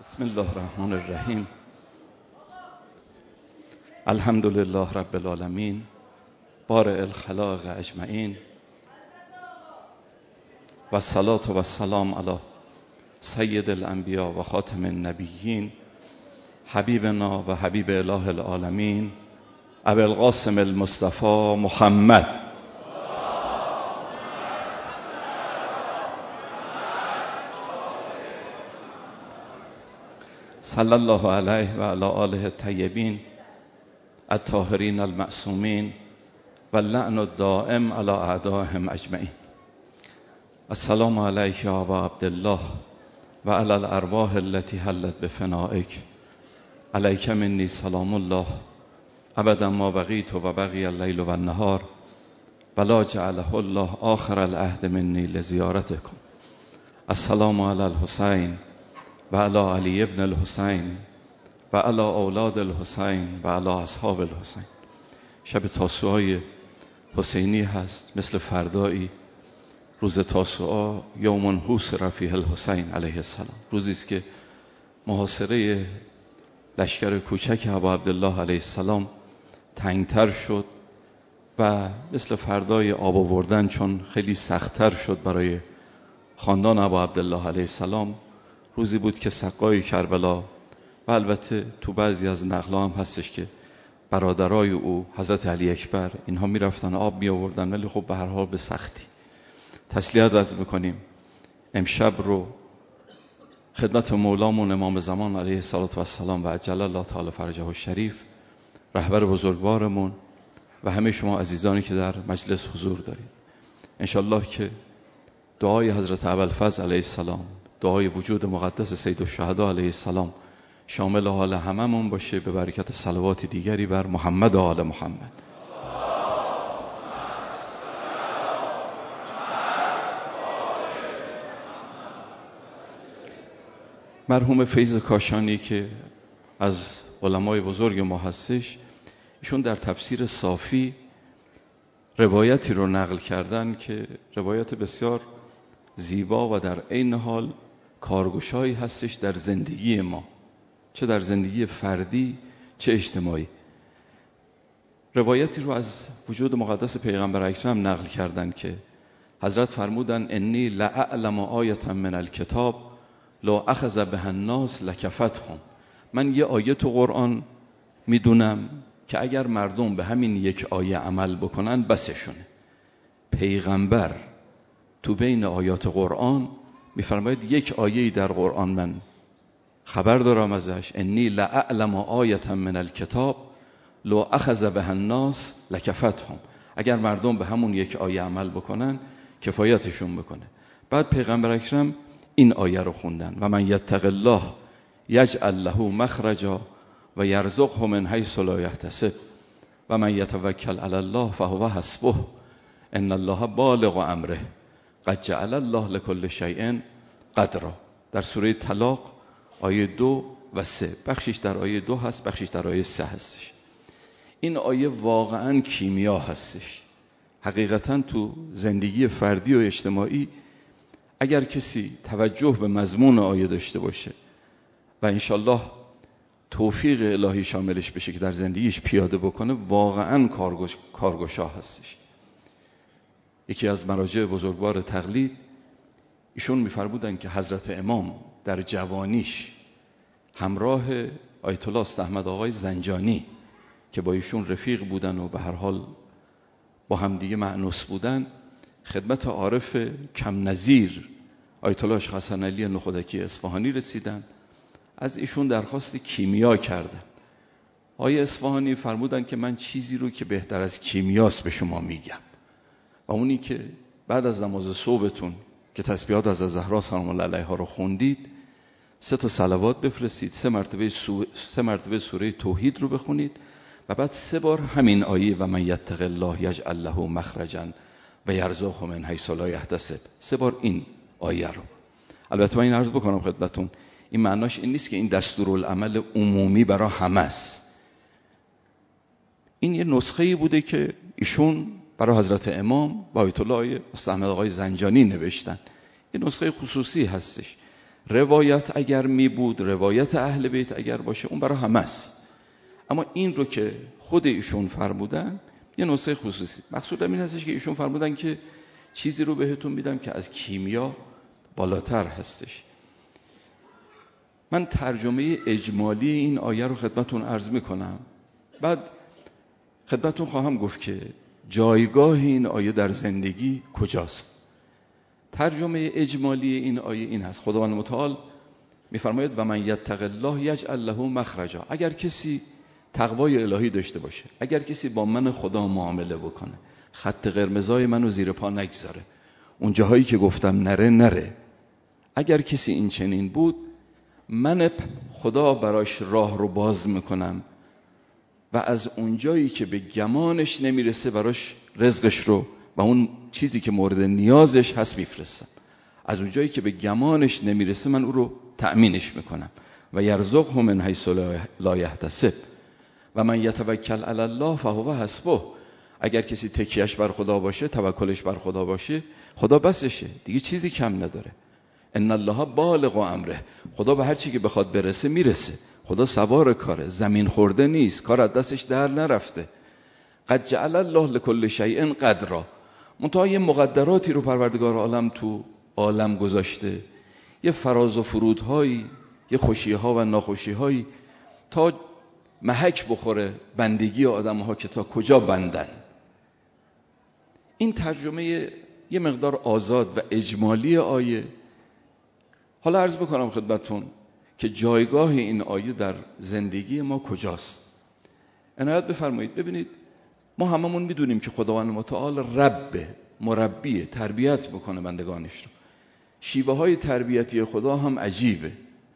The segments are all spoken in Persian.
بسم الله الرحمن الرحیم. الحمد لله رب العالمین بارئ الخلائق اجمعین و الصلاة و السلام علی سید الانبیاء و خاتم النبیین حبیبنا و حبیب اله العالمین ابی القاسم المصطفى محمد صلی الله علیه و علی آله الطیبین الطاهرین المعصومین و اللعن الدائم علی اعدائهم اجمعین. السلام علیک یا ابا عبدالله و علی الارواح التي حلت بفنائک. علیک منی سلام الله ابدا ما بقیت و بقی اللیل و النهار ولا جعله الله آخر العهد منی لزیارتکم. السلام علی الحسین و علی علی ابن الحسین و علی اولاد الحسین و علی اصحاب الحسین. شب تاسوعای حسینی هست، مثل فردایی روز تاسوعا یوم حوصر فیه الحسین علیه السلام، روزی است که محاصره لشکر کوچک ابا عبدالله علیه السلام تنگتر شد و مثل فردای آب آوردن، چون خیلی سختتر شد برای خاندان ابا عبدالله علیه السلام. روزی بود که سقای کربلا و البته تو بعضی از نقل‌ها هم هستش که برادرای او حضرت علی اکبر اینها میرفتن آب می آوردن، ولی خب به هر حال به سختی. تسلیت عرض میکنیم امشب رو خدمت مولامون امام زمان علیه السلام و عجل الله تعالی فرجه الشریف، رهبر بزرگوارمون و همه شما عزیزانی که در مجلس حضور دارید، انشالله که دعای حضرت ابوالفضل علیه السلام، دعای وجود مقدس سید الشهدا علیه السلام شامل حال هممون باشه، به برکت صلوات دیگری بر محمد و آل محمد. مرحوم فیض کاشانی که از علمای بزرگ ما هستش، ایشون در تفسیر صافی روایتی رو نقل کردن که روایت بسیار زیبا و در عین حال کارگشایی هستش در زندگی ما، چه در زندگی فردی چه اجتماعی. روایتی رو از وجود مقدس پیغمبر اکرم نقل کردن که حضرت فرمودن انی لأعلم آیة من الکتاب لو اخذ بها الناس لکفتهم. من یه آیه تو قرآن میدونم که اگر مردم به همین یک آیه عمل بکنن بسشونه. پیغمبر تو بین آیات قرآن میفرماید یک آیه‌ای در قرآن من خبر دارم ازش، انی لأعلم آیة من الکتاب لو اخذ بها الناس لکفتهم. اگر مردم به همون یک آیه عمل بکنن کفایتشون بکنه. بعد پیغمبر اکرم این آیه رو خوندن و من یتق الله یجعل له مخرجا و یرزقه من حیث لا یحتسب و من یتوکل علی الله فهو حسبه ان الله بالغ امره قد جعل الله لكل شیء قدرا. در سوره طلاق آیه 2 و 3، بخشش در آیه 2 هست، بخشش در آیه 3 هستش. این آیه واقعا کیمیا هستش. حقیقتا تو زندگی فردی و اجتماعی اگر کسی توجه به مضمون آیه داشته باشه و انشالله توفیق الهی شاملش بشه که در زندگیش پیاده بکنه، واقعا کارگشا هستش. یکی از مراجع بزرگوار تقلید ایشون میفرمودن که حضرت امام در جوانیش همراه آیت الله استاحمد آقای زنجانی که با ایشون رفیق بودن و به هر حال با همدیگه مأنوس بودن، خدمت عارف کم نظیر آیت الله شیخ حسن علی نخودکی اصفهانی رسیدن، از ایشون درخواست کیمیا کردن. آقای اصفهانی فرمودن که من چیزی رو که بهتر از کیمیاست به شما میگم، و اونی که بعد از نماز صبحتون که تسبیحات از زهرا سلام الله علیها رو خوندید 3 تا صلوات بفرستید، 3 مرتبه سوره توحید رو بخونید و بعد 3 بار همین آیه و من یتق الله یجعل له مخرجا و یرزقه من حیث لا یحتسب، 3 بار این آیه رو. البته من این عرض بکنم خدمتتون، این معناش این نیست که این دستورالعمل عمومی برای همه است. این یه نسخه‌ای بوده که ایشون برای حضرت امام با آیت الله استاحمد آقای زنجانی نوشتن. این نسخه خصوصی هستش. روایت اگر می بود، روایت اهل بیت اگر باشه، اون برای همه است. اما این رو که خود ایشون فرمودن یه نسخه خصوصی. مقصودم این هستش که ایشون فرمودن که چیزی رو بهتون میدم که از کیمیا بالاتر هستش. من ترجمه اجمالی این آیه رو خدمتون عرض میکنم، بعد خدمتون خواهم گفت که جایگاه این آیه در زندگی کجاست. ترجمه اجمالی این آیه این هست: خداوند متعال میفرماید و من یتق الله یجعل له مخرجا. اگر کسی تقوای الهی داشته باشه، اگر کسی با من خدا معامله بکنه، خط قرمزای منو زیر پا نگذاره، اون جاهایی که گفتم نره نره، اگر کسی این چنین بود، من خدا براش راه رو باز میکنم و از اون جایی که به گمانش نمیرسه براش رزقش رو و اون چیزی که مورد نیازش هست میفرستم. از اون جایی که به گمانش نمیرسه من او رو تأمینش میکنم. و یرزقه من حیث لا یحتسب و من یتوکل علی الله فهو حسبه. اگر کسی تکیهش بر خدا باشه، توکلش بر خدا باشه، خدا بسشه، دیگه چیزی کم نداره. ان الله بالغ امره. خدا به هر چی که بخواد برسه میرسه. خدا سوار کاره، زمین خورده نیست، کار از دستش در نرفته. قد جعل الله لكل شیء قدرا. منتها یه مقدراتی رو پروردگار عالم تو عالم گذاشته، یه فراز و فرودهایی، یه خوشیها و ناخوشیهایی، تا محک بخوره بندگی آدمها که تا کجا بندن. این ترجمه یه مقدار آزاد و اجمالی آیه. حالا عرض بکنم خدمتون که جایگاه این آیه در زندگی ما کجاست. عنایت بفرمایید. ببینید، ما هممون میدونیم که خداوند متعال رب، مربی، تربیت بکنه بندگانش رو. شیوه های تربیتی خدا هم عجیبه.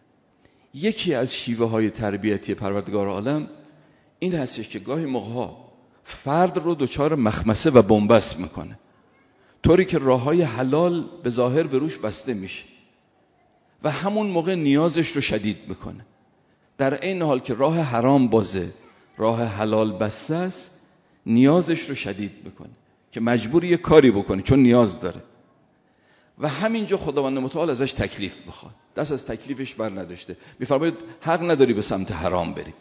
یکی از شیوه های تربیتی پروردگار عالم این هستش که گاهی موقع‌ها فرد رو دچار مخمسه و بنبست میکنه، طوری که راههای حلال به ظاهر به روش بسته میشه و همون موقع نیازش رو شدید میکنه. در این حال که راه حرام بازه، راه حلال بسته است، نیازش رو شدید میکنه که مجبور یه کاری بکنه چون نیاز داره. و همینجا خداوند متعال ازش تکلیف بخواد، دست از تکلیفش بر نداشته، میفرماید حق نداری به سمت حرام بری.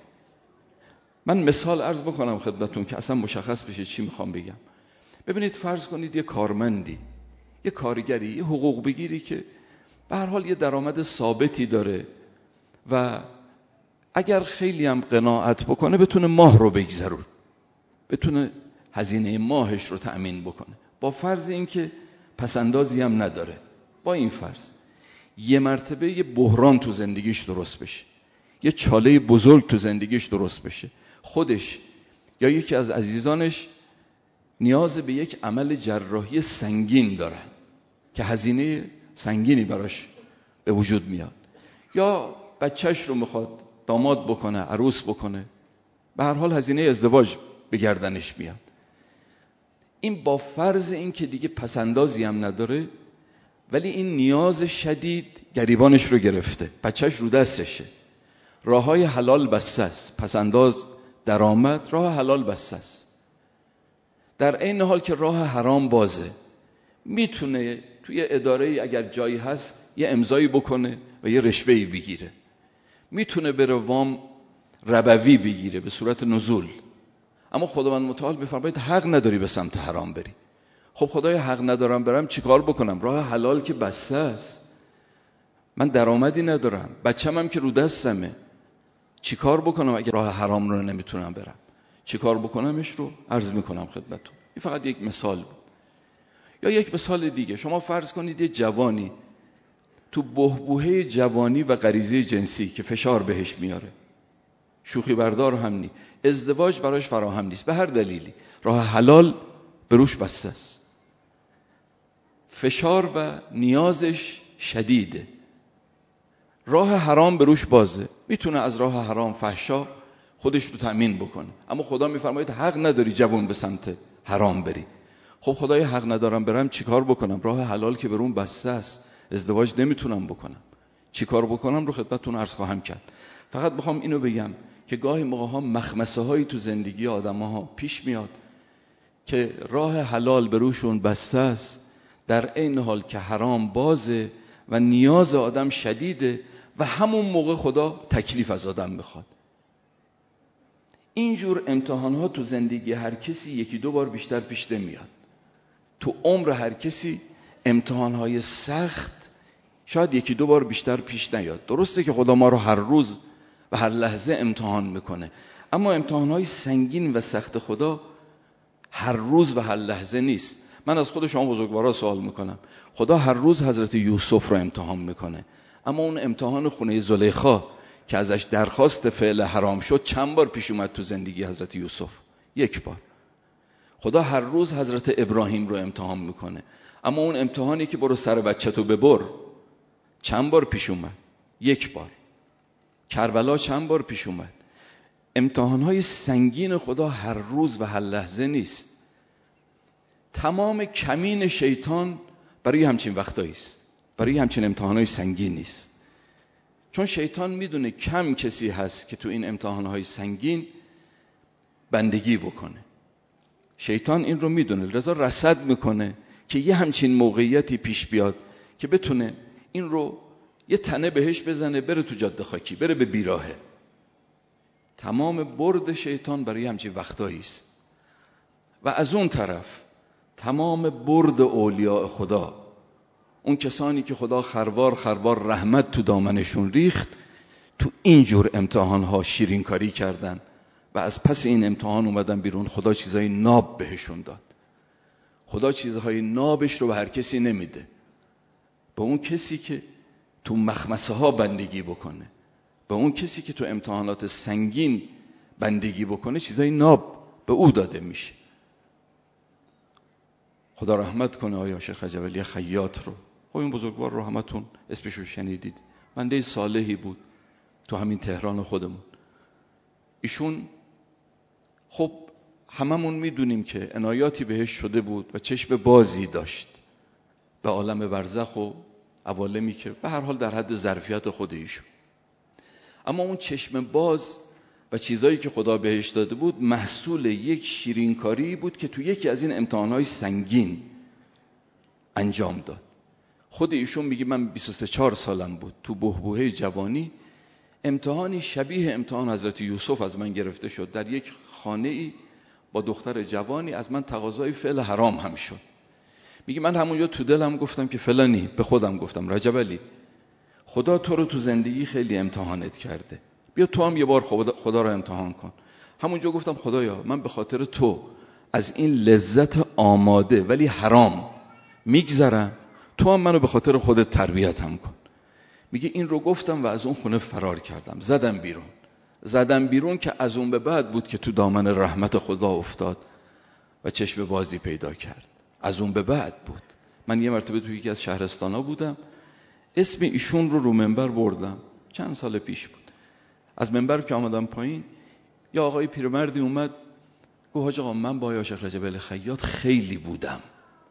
من مثال عرض بکنم خدمتون که اصلا مشخص بشه چی میخوام بگم. ببینید، فرض کنید یه کارمندی، یه کارگری، یه حقوق بگیری که به هر حال یه درآمد ثابتی داره و اگر خیلی هم قناعت بکنه بتونه ماه رو بگذرون، بتونه هزینه ماهش رو تأمین بکنه، با فرض اینکه پسندازی هم نداره. با این فرض یه مرتبه یه بحران تو زندگیش درست بشه، یه چاله بزرگ تو زندگیش درست بشه، خودش یا یکی از عزیزانش نیاز به یک عمل جراحی سنگین دارن که هزینه سنگینی براش به وجود میاد، یا بچهش رو میخواد داماد بکنه، عروس بکنه، به هر حال هزینه ازدواج به گردنش میاد. این با فرض این که دیگه پسندازی هم نداره، ولی این نیاز شدید گریبانش رو گرفته، بچهش رو دستشه، راههای حلال بسته است، پسنداز، درآمد، راه حلال بسته است. در این حال که راه حرام بازه، میتونه توی اداره‌ای اگر جایی هست یه امضایی بکنه و یه رشوه‌ای بگیره، میتونه بره وام ربوی بگیره به صورت نزول. اما خداوند متعال میفرماید حق نداری به سمت حرام بری. خب خدای حق ندارم برم چیکار بکنم؟ راه حلال که بسته است، من درآمدی ندارم، بچه‌م هم که رو دستمه، چیکار بکنم اگه راه حرام رو نمیتونم برم؟ چیکار بکنمش رو عرض میکنم خدمتتون. این فقط یک مثال بود. یا یک مثال دیگه، شما فرض کنید یه جوانی تو بحبوحه جوانی و غریزه جنسی که فشار بهش میاره، شوخی بردار هم نیست، ازدواج براش فراهم نیست، به هر دلیلی راه حلال به روش بسته است، فشار و نیازش شدیده، راه حرام به روش بازه، میتونه از راه حرام فحشا خودش رو تأمین بکنه. اما خدا میفرماید حق نداری جوان به سمت حرام بری. خب خدای حق ندارم برم چیکار بکنم؟ راه حلال که برون بسته است، ازدواج نمیتونم بکنم، چیکار بکنم رو خدمتتون عرض خواهم کرد. فقط بخوام اینو بگم که گاهی موقع ها مخمسه هایی تو زندگی آدم‌ها پیش میاد که راه حلال به روشون بسته است، در این حال که حرام بازه و نیاز آدم شدیده و همون موقع خدا تکلیف از آدم میخواد. اینجور امتحانات تو زندگی هر کسی یکی دو بار بیشتر پیش نمیاد. تو عمر هر کسی امتحانهای سخت شاید یکی دو بار بیشتر پیش نیاد. درسته که خدا ما رو هر روز و هر لحظه امتحان میکنه، اما امتحانهای سنگین و سخت خدا هر روز و هر لحظه نیست. من از خود شما بزرگوارا سوال میکنم، خدا هر روز حضرت یوسف رو امتحان میکنه، اما اون امتحان خونه زلیخا که ازش درخواست فعل حرام شد چند بار پیش اومد تو زندگی حضرت یوسف؟ یک بار. خدا هر روز حضرت ابراهیم رو امتحان میکنه، اما اون امتحانی که برو سر بچه‌تو ببر چند بار پیش اومد؟ یک بار. کربلا چند بار پیش اومد؟ امتحانهای سنگین خدا هر روز و هر لحظه نیست. تمام کمین شیطان برای همچین وقتایی است، برای همچین امتحانهای سنگین نیست. چون شیطان میدونه کم کسی هست که تو این امتحانهای سنگین بندگی بکنه. شیطان این رو میدونه، لذا رصد میکنه که یه همچین موقعیتی پیش بیاد که بتونه این رو یه تنه بهش بزنه، بره تو جاده خاکی، بره به بیراهه. تمام برد شیطان برای همچین وقتایی است. و از اون طرف تمام برد اولیاء خدا، اون کسانی که خدا خروار خروار رحمت تو دامنشون ریخت، تو اینجور امتحانها شیرین کاری کردن و از پس این امتحان اومدن بیرون. خدا چیزای ناب بهشون داد. خدا چیزهای نابش رو به هر کسی نمیده، به اون کسی که تو مخمسه ها بندگی بکنه، به اون کسی که تو امتحانات سنگین بندگی بکنه، چیزای ناب به او داده میشه. خدا رحمت کنه آیا شیخ رجب علی خیاط رو. خب این بزرگوار رو همتون اسمشو شنیدید، بنده صالحی بود تو همین تهران خودمون. ایشون خب هممون میدونیم که عنایاتی بهش شده بود و چشم بازی داشت به عالم برزخ و عوالمی که به هر حال در حد ظرفیت خود ایشون. اما اون چشم باز و چیزایی که خدا بهش داده بود محصول یک شیرینکاری بود که تو یکی از این امتحانهای سنگین انجام داد. خود ایشون میگه من 23-4 سالم بود، تو بحبوحه جوانی امتحانی شبیه امتحان حضرت یوسف از من گرفته شد. در یک خانه ای با دختر جوانی از من تقاضای فعل حرام هم شد. میگه من همونجا تو دلم گفتم که فلانی، به خودم گفتم رجب علی، خدا تو رو تو زندگی خیلی امتحانت کرده، بیا تو هم یه بار خدا رو امتحان کن. همونجا گفتم خدایا من به خاطر تو از این لذت آماده ولی حرام میگذرم، تو هم منو به خاطر خودت تربیتم کن. میگه این رو گفتم و از اون خونه فرار کردم، زدم بیرون که از اون به بعد بود که تو دامن رحمت خدا افتاد و چشم بازی پیدا کرد. از اون به بعد بود. من یه مرتبه توی یکی از شهرستانا بودم، اسم ایشون رو منبر بردم، چند سال پیش بود. از منبر که آمدم پایین یا آقای پیرمردی اومد گفت حاج آقا من با آقای شیخ رجب علی خیاط خیلی بودم.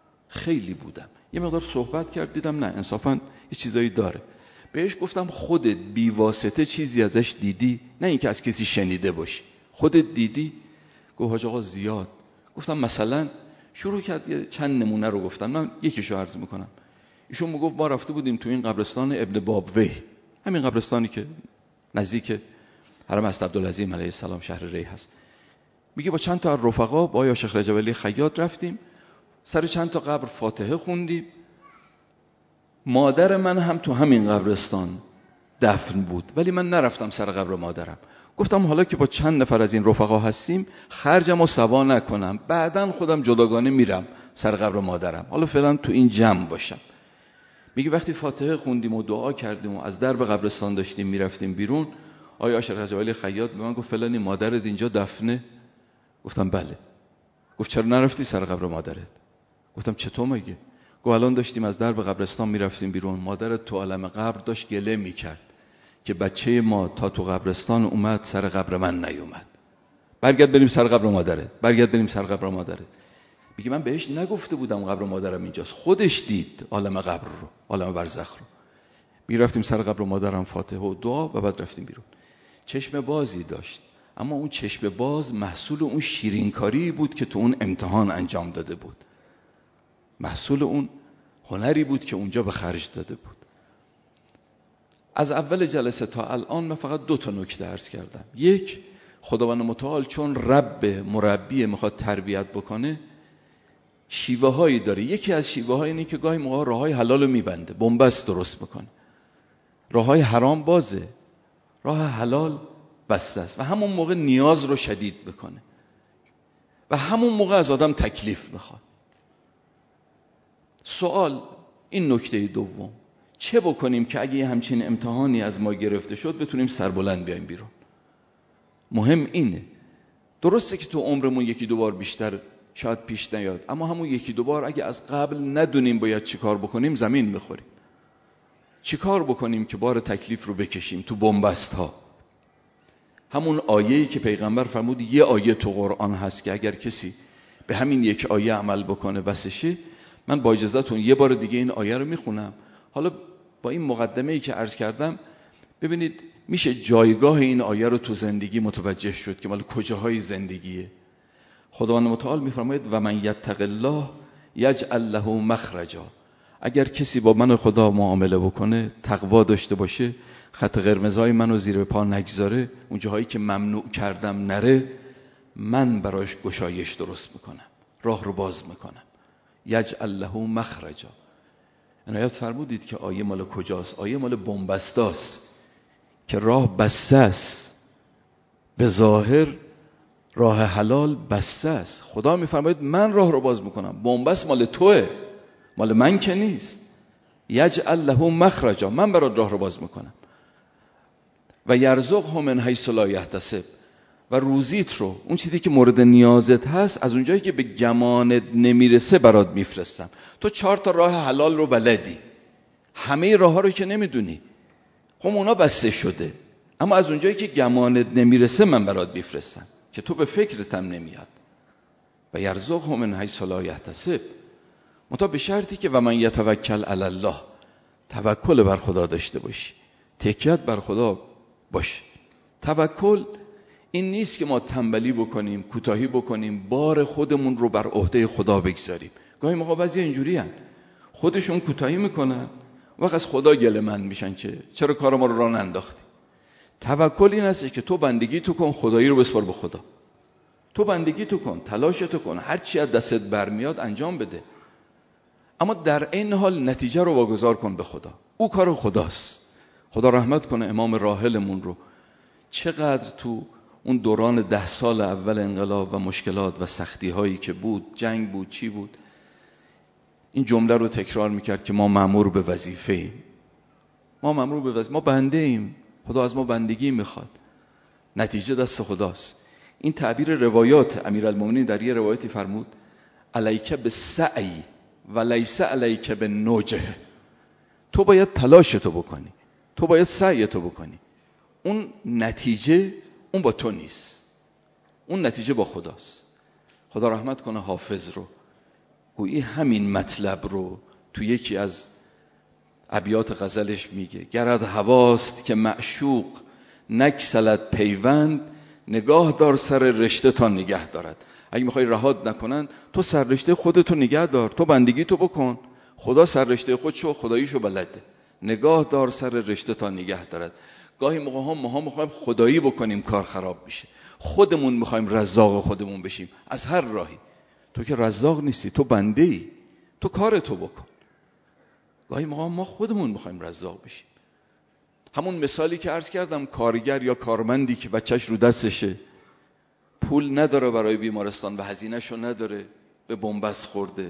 یه مقدار صحبت کرد، دیدم نه انصافاً یه چیزایی داره. بهش گفتم خودت بی واسطه چیزی ازش دیدی؟ نه اینکه از کسی شنیده باشی، خودت دیدی؟ گفت حاج آقا زیاد. گفتم مثلا؟ شروع کرد یه چند نمونه رو گفتم، من یکیشو عرض میکنم. ایشون میگفت ما رفته بودیم تو این قبرستان ابن بابویه، همین قبرستانی که نزدیک حرم حضرت عبدالعظیم علیه السلام شهر ری هست. میگه با چند تا رفقا با آقای شیخ رجب علی خیاط رفتیم، سر چند تا قبر فاتحه خوندیم. مادر من هم تو همین قبرستان دفن بود، ولی من نرفتم سر قبر مادرم. گفتم حالا که با چند نفر از این رفقا هستیم خرجم و سوا نکنم، بعدن خودم جداگانه میرم سر قبر مادرم، حالا فعلا تو این جمع باشم. میگه وقتی فاتحه خوندیم و دعا کردیم و از درب قبرستان داشتیم میرفتیم بیرون، آقای شیخ رجب علی خیاط به من گفت فلانی مادرت اینجا دفنه؟ گفتم بله. گفت چرا نرفتی سر قبر مادرت؟ گفتم چطور مگه؟ گفت الان داشتیم از درب قبرستان میرفتیم بیرون، مادرت تو عالم قبر داشت گله میکرد که بچه ما تا تو قبرستان اومد سر قبر من نیومد، برگرد بریم سر قبر مادرت. میگه من بهش نگفته بودم قبر مادرم اینجاست، خودش دید عالم قبر رو، عالم برزخ رو. میرفتیم سر قبر مادرم فاتحه و دعا و بعد رفتیم بیرون. چشم بازی داشت، اما اون چشم باز محصول اون شیرینکاری بود که تو اون امتحان انجام داده بود، محصول اون هنری بود که اونجا به خرج داده بود. از اول جلسه تا الان من فقط 2 نکته عرض کردم. یک، خداوند متعال چون رب مربی میخواد تربیت بکنه شیوه هایی داره. یکی از شیوه های اینه که گاهی موقع راه های حلال رو میبنده، بنبست درست میکنه، راه های حرام بازه، راه حلال بسته است و همون موقع نیاز رو شدید بکنه و همون موقع از آدم تکلیف میخواد. سوال این نکته دوم، چه بکنیم که اگه یه همچین امتحانی از ما گرفته شد بتونیم سربلند بیایم بیرون؟ مهم اینه. درسته که تو عمرمون 1-2 بار بیشتر شاید پیش نیاد، اما همون 1-2 بار اگه از قبل ندونیم باید چی کار بکنیم زمین میخوریم. چی کار بکنیم که بار تکلیف رو بکشیم تو بنبست ها؟ همون آیه‌ای که پیغمبر فرمود یه آیه تو قرآن هست که اگر کسی به همین یک آیه عمل بکنه بسشه. من با اجازهتون یه بار دیگه این آیه رو میخونم. حالا با این مقدمه‌ای که عرض کردم ببینید میشه جایگاه این آیه رو تو زندگی متوجه شد که مال کجاهای زندگیه. خداوند متعال میفرماید و من یتق الله یجعل له مخرجا. اگر کسی با من خدا معامله بکنه، تقوا داشته باشه، خط قرمزهای منو زیر پا نگذاره، اون جاهایی که ممنوع کردم نره، من براش گشایش درست میکنم، راه رو باز میکنم. یجعل له مخرجا. عنایت فرمودید که آیه مال کجاست؟ آیه مال بنبستاست که راه بسته است، به ظاهر راه حلال بسته است. خدا میفرماید من راه رو باز میکنم، بنبست مال توئه، مال من که نیست. یجعل له مخرجا، من برات راه رو باز میکنم. و یرزقه من حیث لا یحتسب، و روزیت رو، اون چیزی که مورد نیازت هست، از اونجایی که به گمانت نمیرسه برات میفرستم. تو 4 راه حلال رو بلدی، همه راه ها رو که نمیدونی، خب اونا بسته شده، اما از اونجایی که گمانت نمیرسه من برات میفرستم که تو به فکرت هم نمیاد. و یرزقه من حیث لا یحتسب، منتها به شرطی که و من یتوکل علی الله، توکل بر خدا داشته باشی، تکیت بر خدا باشه. توکل این نیست که ما تنبلی بکنیم، کوتاهی بکنیم، بار خودمون رو بر عهده خدا بگذاریم. گاهی موقع بعضی اینجوری هن. خودشون کوتاهی میکنن، وقت از خدا گله‌مند میشن که چرا کار ما رو راه ننداختی. توکل این است که تو بندگی تو کن، خدایی رو بسپار به خدا. تو بندگی تو کن، تلاش تو کن، هر چی از دستت برمیاد انجام بده، اما در این حال نتیجه رو واگذار کن به خدا. او کار خداست. خدا رحمت کنه امام راحلمون رو. چقدر تو اون دوران 10 سال اول انقلاب و مشکلات و سختی هایی که بود، جنگ بود، چی بود، این جمله رو تکرار میکرد که ما مأمور به وظیفه ایم. ما مأمور به وظیفه، ما بنده ایم، خدا از ما بندگی میخواد، نتیجه دست خداست. این تعبیر روایات امیرالمومنین در یه روایتی فرمود علیک بالسعی و لیس علیک بالنجح. تو باید تلاشتو بکنی، تو باید سعیتو بکنی، اون نتیجه اون با تو نیست، اون نتیجه با خداست. خدا رحمت کنه حافظ رو، گویی همین مطلب رو تو یکی از ابیات غزلش میگه گرد هواست که معشوق نکسلت پیوند، نگاه دار سر رشته تا نگه دارد. اگه میخوای رهات نکنن، تو سر رشته خودتو نگه دار، تو بندگی تو بکن، خدا سر رشته خودشو خداییشو بلده. نگاه دار سر رشته تا نگه دارد. گاهی موقع ما میخوایم خدایی بکنیم کار خراب میشه، خودمون میخوایم رزاق خودمون بشیم از هر راهی. تو که رزاق نیستی، تو بنده ای، تو کارتو بکن. گاهی موقع ما خودمون میخوایم رزاق بشیم. همون مثالی که عرض کردم، کارگر یا کارمندی که بچهش رو دستشه، پول نداره برای بیمارستان و هزینه‌شو نداره، به بنبست خورده،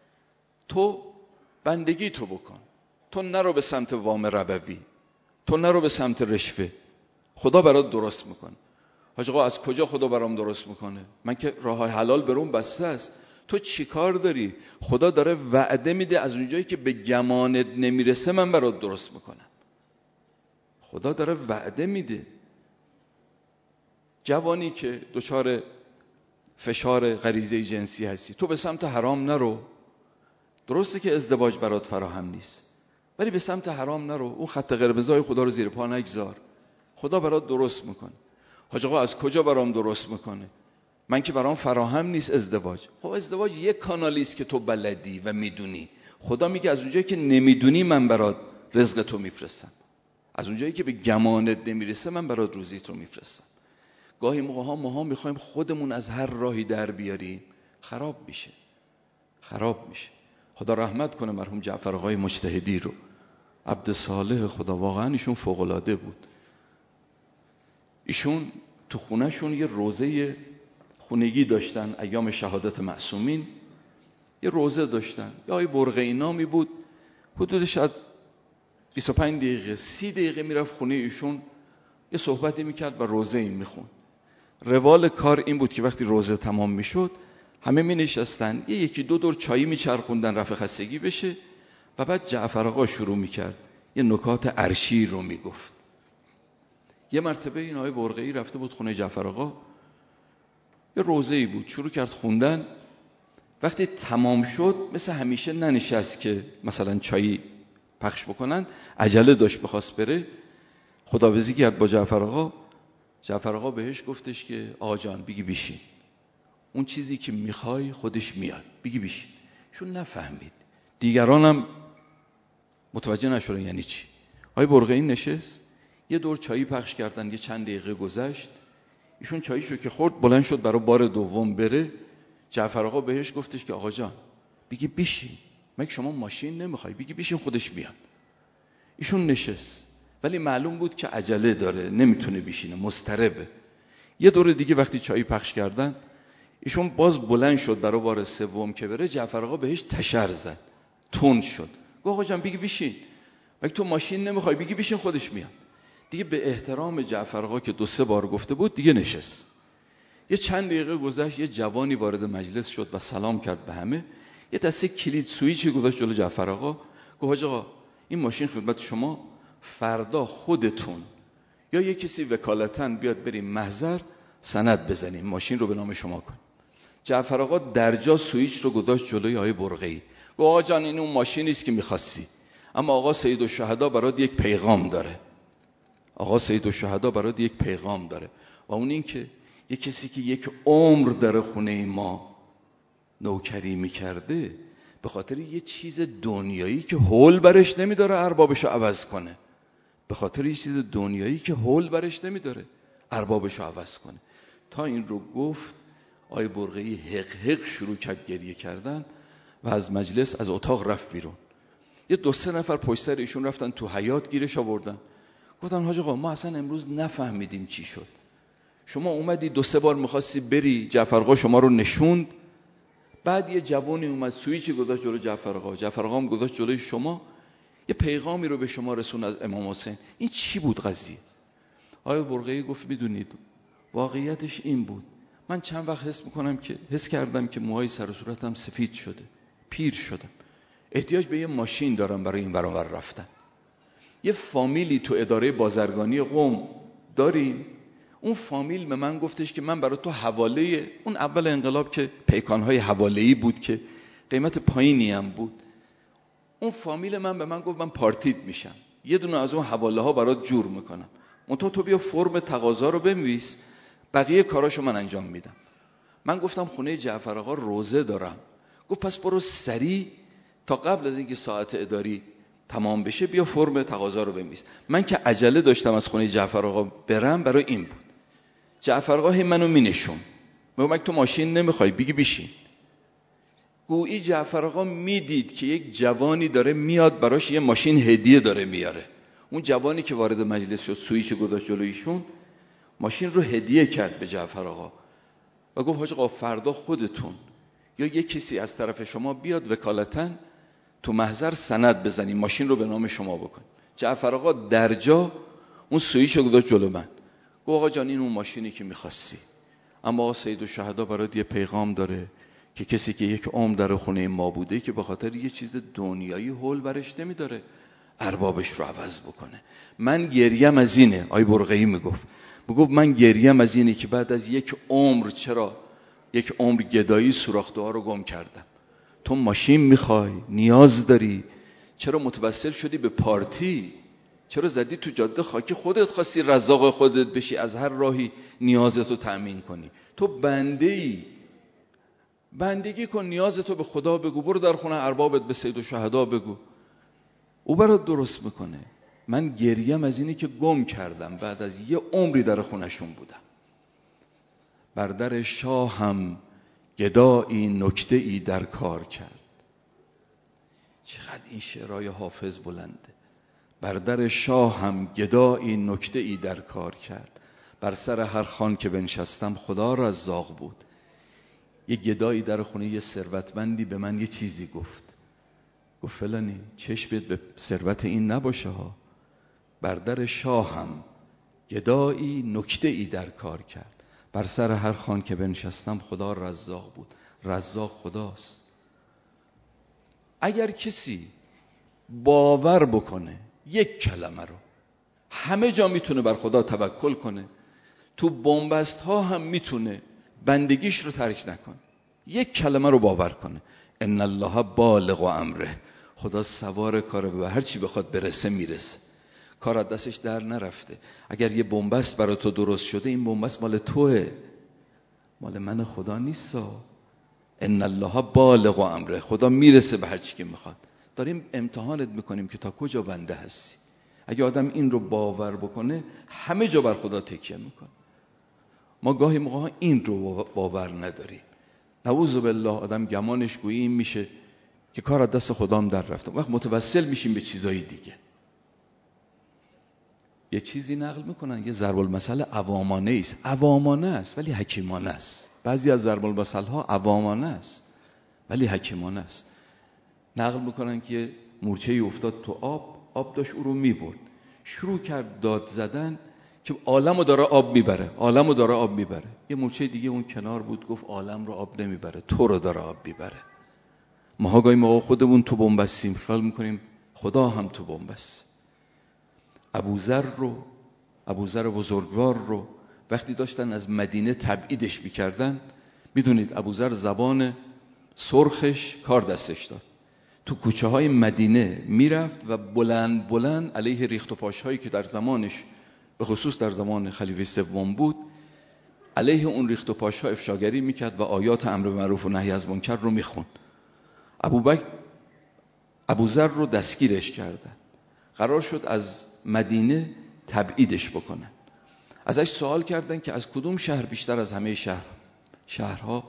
تو بندگی تو بکن، تو نرو به سمت وام ربوی، تو نرو به سمت رشوه، خدا برات درست میکنه. حاج آقا از کجا خدا برام درست میکنه؟ من که راه حلال برام بسته است. تو چی کار داری؟ خدا داره وعده میده از اونجایی که به گمانت نمیرسه من برات درست میکنم. خدا داره وعده میده. جوانی که دچار فشار غریزه جنسی هستی، تو به سمت حرام نرو. درسته که ازدواج برات فراهم نیست، ولی به سمت حرام نرو. اون خط قرمزای خدا رو زیر پا نگذار، خدا برات درست میکنه. حاج آقا از کجا برام درست میکنه؟ من که برام فراهم نیست ازدواج. خب ازدواج یک کانالی است که تو بلدی و میدونی. خدا میگه از اونجایی که نمیدونی من برات رزق تو میفرستم. از اونجایی که به گمانت نمیرسه من برات روزیت رو میفرستم. گاهی موقع ها ماها میخوایم خودمون از هر راهی در بیاریم، خراب میشه. خدا رحمت کنه مرحوم جعفر آقای مجتهدی رو، عبد صالح خدا، واقعا ایشون فوق العاده بود. ایشون تو خونهشون یه روزه خونگی داشتن، ایام شهادت معصومین یه روزه داشتن. یه آقای برقعی نامی بود، حدودش از 25 دقیقه 30 دقیقه میرفت خونه ایشون، یه صحبتی میکرد و روزه این میخوند. روال کار این بود که وقتی روزه تمام میشد همه می نشستن، یکی دو دور چایی میچرخوندن رفع خستگی بشه و بعد جعفر آقا شروع میکرد یه نکات عرشی رو میگفت. یه مرتبه این آقای برقعی رفته بود خونه جعفر آقا، یه روزه‌ای بود، شروع کرد خوندن. وقتی تمام شد مثل همیشه ننشست که مثلا چایی پخش بکنن، عجله داشت بخواست بره، خداحافظی کرد با جعفر آقا. جعفر آقا بهش گفتش که آقا جان بگی بشین، اون چیزی که میخوای خودش میاد، بگی بشین. شون نفهمید، دیگرانم متوجه نشدن یعنی چی. آقای برقعی نشست، یه دور چایی پخش کردن، یه چند دقیقه گذشت، ایشون چاییشو که خورد بلند شد برای بار دوم بره. جعفر آقا بهش گفتش که آقا جان بگی بشین، مگه شما ماشین نمیخوای، بگی بشین خودش میاد. ایشون نشست ولی معلوم بود که عجله داره، نمیتونه بشینه، مضطربه. یه دور دیگه وقتی چایی پخش کردن ایشون باز بلند شد برای بار سوم که بره. جعفر آقا بهش تشر زد، تند شد، گفت آقا جان بگی بشین، مگه تو ماشین نمیخوای، بگی بشین خودش میاد. دیگه به احترام جعفر آقا که 2-3 بار گفته بود دیگه نشست. یه چند دقیقه گذشت، یه جوانی وارد مجلس شد و سلام کرد به همه. یه دسته کلید سوئیچی گذاشت جلو جعفر آقا، گفت حاج آقا این ماشین خدمت شما، فردا خودتون یا یه کسی وکالتاً بیاد بریم محضر سند بزنیم، ماشین رو به نام شما کن. جعفر آقا درجا سوئیچ رو گذاشت جلوی آقای برقعی، گفت آقا جان این اون ماشینی است که می‌خواستی، اما آقا سید الشهدا برات یک پیغام داره. و اون این که یه کسی که یک عمر در خونه ما نوکری میکرده به خاطر یه چیز دنیایی که حول برش نمیداره اربابشو عوض کنه، تا این رو گفت آقای برقعی حق شروع کرد گریه کردن و از مجلس از اتاق رفت بیرون. یه 2-3 نفر پشت سر ایشون رفتن تو حیاط گیرش آوردن، گفتن حاج آقا ما اصلا امروز نفهمیدیم چی شد، شما اومدی 2-3 بار میخواستی بری، جعفر آقا شما رو نشوند، بعد یه جوانی اومد سوئیچی گذاشت جلوی جعفر آقا هم گذاشت جلوی شما، یه پیغامی رو به شما رسون از امام حسین، این چی بود قضیه؟ آقای برقعی گفت میدونید واقعیتش این بود، من چند وقت حس کردم که موهای سر و صورتم سفید شده، پیر شدم، احتیاج به یه ماشین دارم برای این ور اون ور رفتن. یه فامیلی تو اداره بازرگانی قم داریم، اون فامیل به من گفتش که من برای تو حواله، اون اول انقلاب که پیکانهای حواله‌ای بود که قیمت پایینی هم بود، اون فامیل من به من گفت من پارتیت میشم، یه دونه از اون حواله ها برات جور میکنم، تو بیا فرم تقاضا رو بنویس، بقیه کاراشو من انجام میدم. من گفتم خونه جعفر آقا روزه دارم. گفت پس برو سریع تا قبل از اینکه ساعت اداری تمام بشه بیا فرم تقاضا رو بنویس. من که عجله داشتم از خونه جعفر آقا برم، برای این بود. جعفر آقا هی منو مینشون، مگه تو ماشین نمیخوای، بگی بشین. گویی جعفر آقا میدید که یک جوانی داره میاد براش یه ماشین هدیه داره میاره. اون جوانی که وارد مجلس شد سوئیچ گذاشت جلویشون، ماشین رو هدیه کرد به جعفر آقا و گفت حاج آقا فردا خودتون یا یک کسی از طرف شما بیاد وکالتاً تو محضر سند بزنیم، ماشین رو به نام شما بکن. جعفر آقا درجا اون سوئیچ رو گذاشت جلو من، گفت آقا جان این اون ماشینی که می‌خواستی، اما آقا سید الشهدا برات یه پیغام داره که کسی که یک عمر در خونه ما بوده که به خاطر یه چیز دنیایی حول برش نمیداره اربابش رو عوض بکنه. من گریم از اینه، آی برقعی میگفت من گریم از اینه که بعد از یک عمر، چرا یک عمر گدایی سوراخ‌ده ها رو گم کردم. تو ماشین میخوای، نیاز داری، چرا متوسل شدی به پارتی؟ چرا زدی تو جاده خاکی؟ خودت خواستی رزاق خودت بشی، از هر راهی نیازتو تأمین کنی. تو بنده‌ای، بندگی کن، نیازتو به خدا بگو، برو در خونه اربابت به سید الشهدا بگو، او برات درست میکنه. من گریم از اینی که گم کردم، بعد از یه عمری در خونشون بودم. بر در شاهم گدایی نکته‌ای در کار کرد. چقدر این شعرهای حافظ بلنده. بر در شاهم گدایی نکته‌ای در کار کرد، بر سر هر خوان که بنشستم خدا رزاق بود. یه گدایی در خونه یه ثروتمندی به من یه چیزی گفت فلانی چشمت به ثروت این نباشه ها. بر در شاهم گدایی نکته‌ای در کار کرد، بر سر هر خوان که بنشستم خدا رزاق بود. رزاق خداست. اگر کسی باور بکنه یک کلمه رو، همه جا میتونه بر خدا توکل کنه، تو بنبست ها هم میتونه بندگیش رو ترک نکنه. یک کلمه رو باور کنه، ان الله بالغ امره، خدا سوار کاره، به هر چی بخواد برسه میرسه. کار از دستش در نرفته. اگر یه بنبست برای تو درست شده، این بنبست مال توه، مال من خدا نیستا. ان الله بالغ امره، خدا میرسه به هر چی که میخواد. داریم امتحانت میکنیم که تا کجا بنده هستی. اگه آدم این رو باور بکنه، همه جا بر خدا تکیه میکنه. ما گاهی موقع این رو باور نداریم. نعوذ بالله آدم گمانش گویی این میشه که کار از دست خدام در رفته. وقت متوسل میشیم به چیزای دیگه. یه چیزی نقل میکنن، یه ضرب المثل عوامانه است. عوامانه است ولی حکیمانه است. بعضی از ضرب المثل ها عوامانه است ولی حکیمانه است. نقل میکنن که مورچه‌ای افتاد تو آب داشت او رو میبرد. شروع کرد داد زدن که عالمو داره آب میبره. یه مورچه دیگه اون کنار بود گفت عالم رو آب نمیبره، تو رو داره آب میبره. ما گاهی موقع خودمون تو بنبستیم، خیال میکنیم خدا هم تو بنبست. ابوذر بزرگوار رو وقتی داشتن از مدینه تبعیدش میکردن، میدونید ابوذر زبان سرخش کار دستش داد. تو کوچه های مدینه میرفت و بلند علیه ریخت و پاش هایی که در زمانش، به خصوص در زمان خلیفه سوم بود، علیه اون ریخت و پاش ها افشاگری میکرد و آیات امر به معروف و نهی از منکر رو میخوند. ابوذر رو دستگیرش کردن. قرار شد از مدینه تبعیدش بکنن. ازش سوال کردن که از کدوم شهر بیشتر از همه شهرها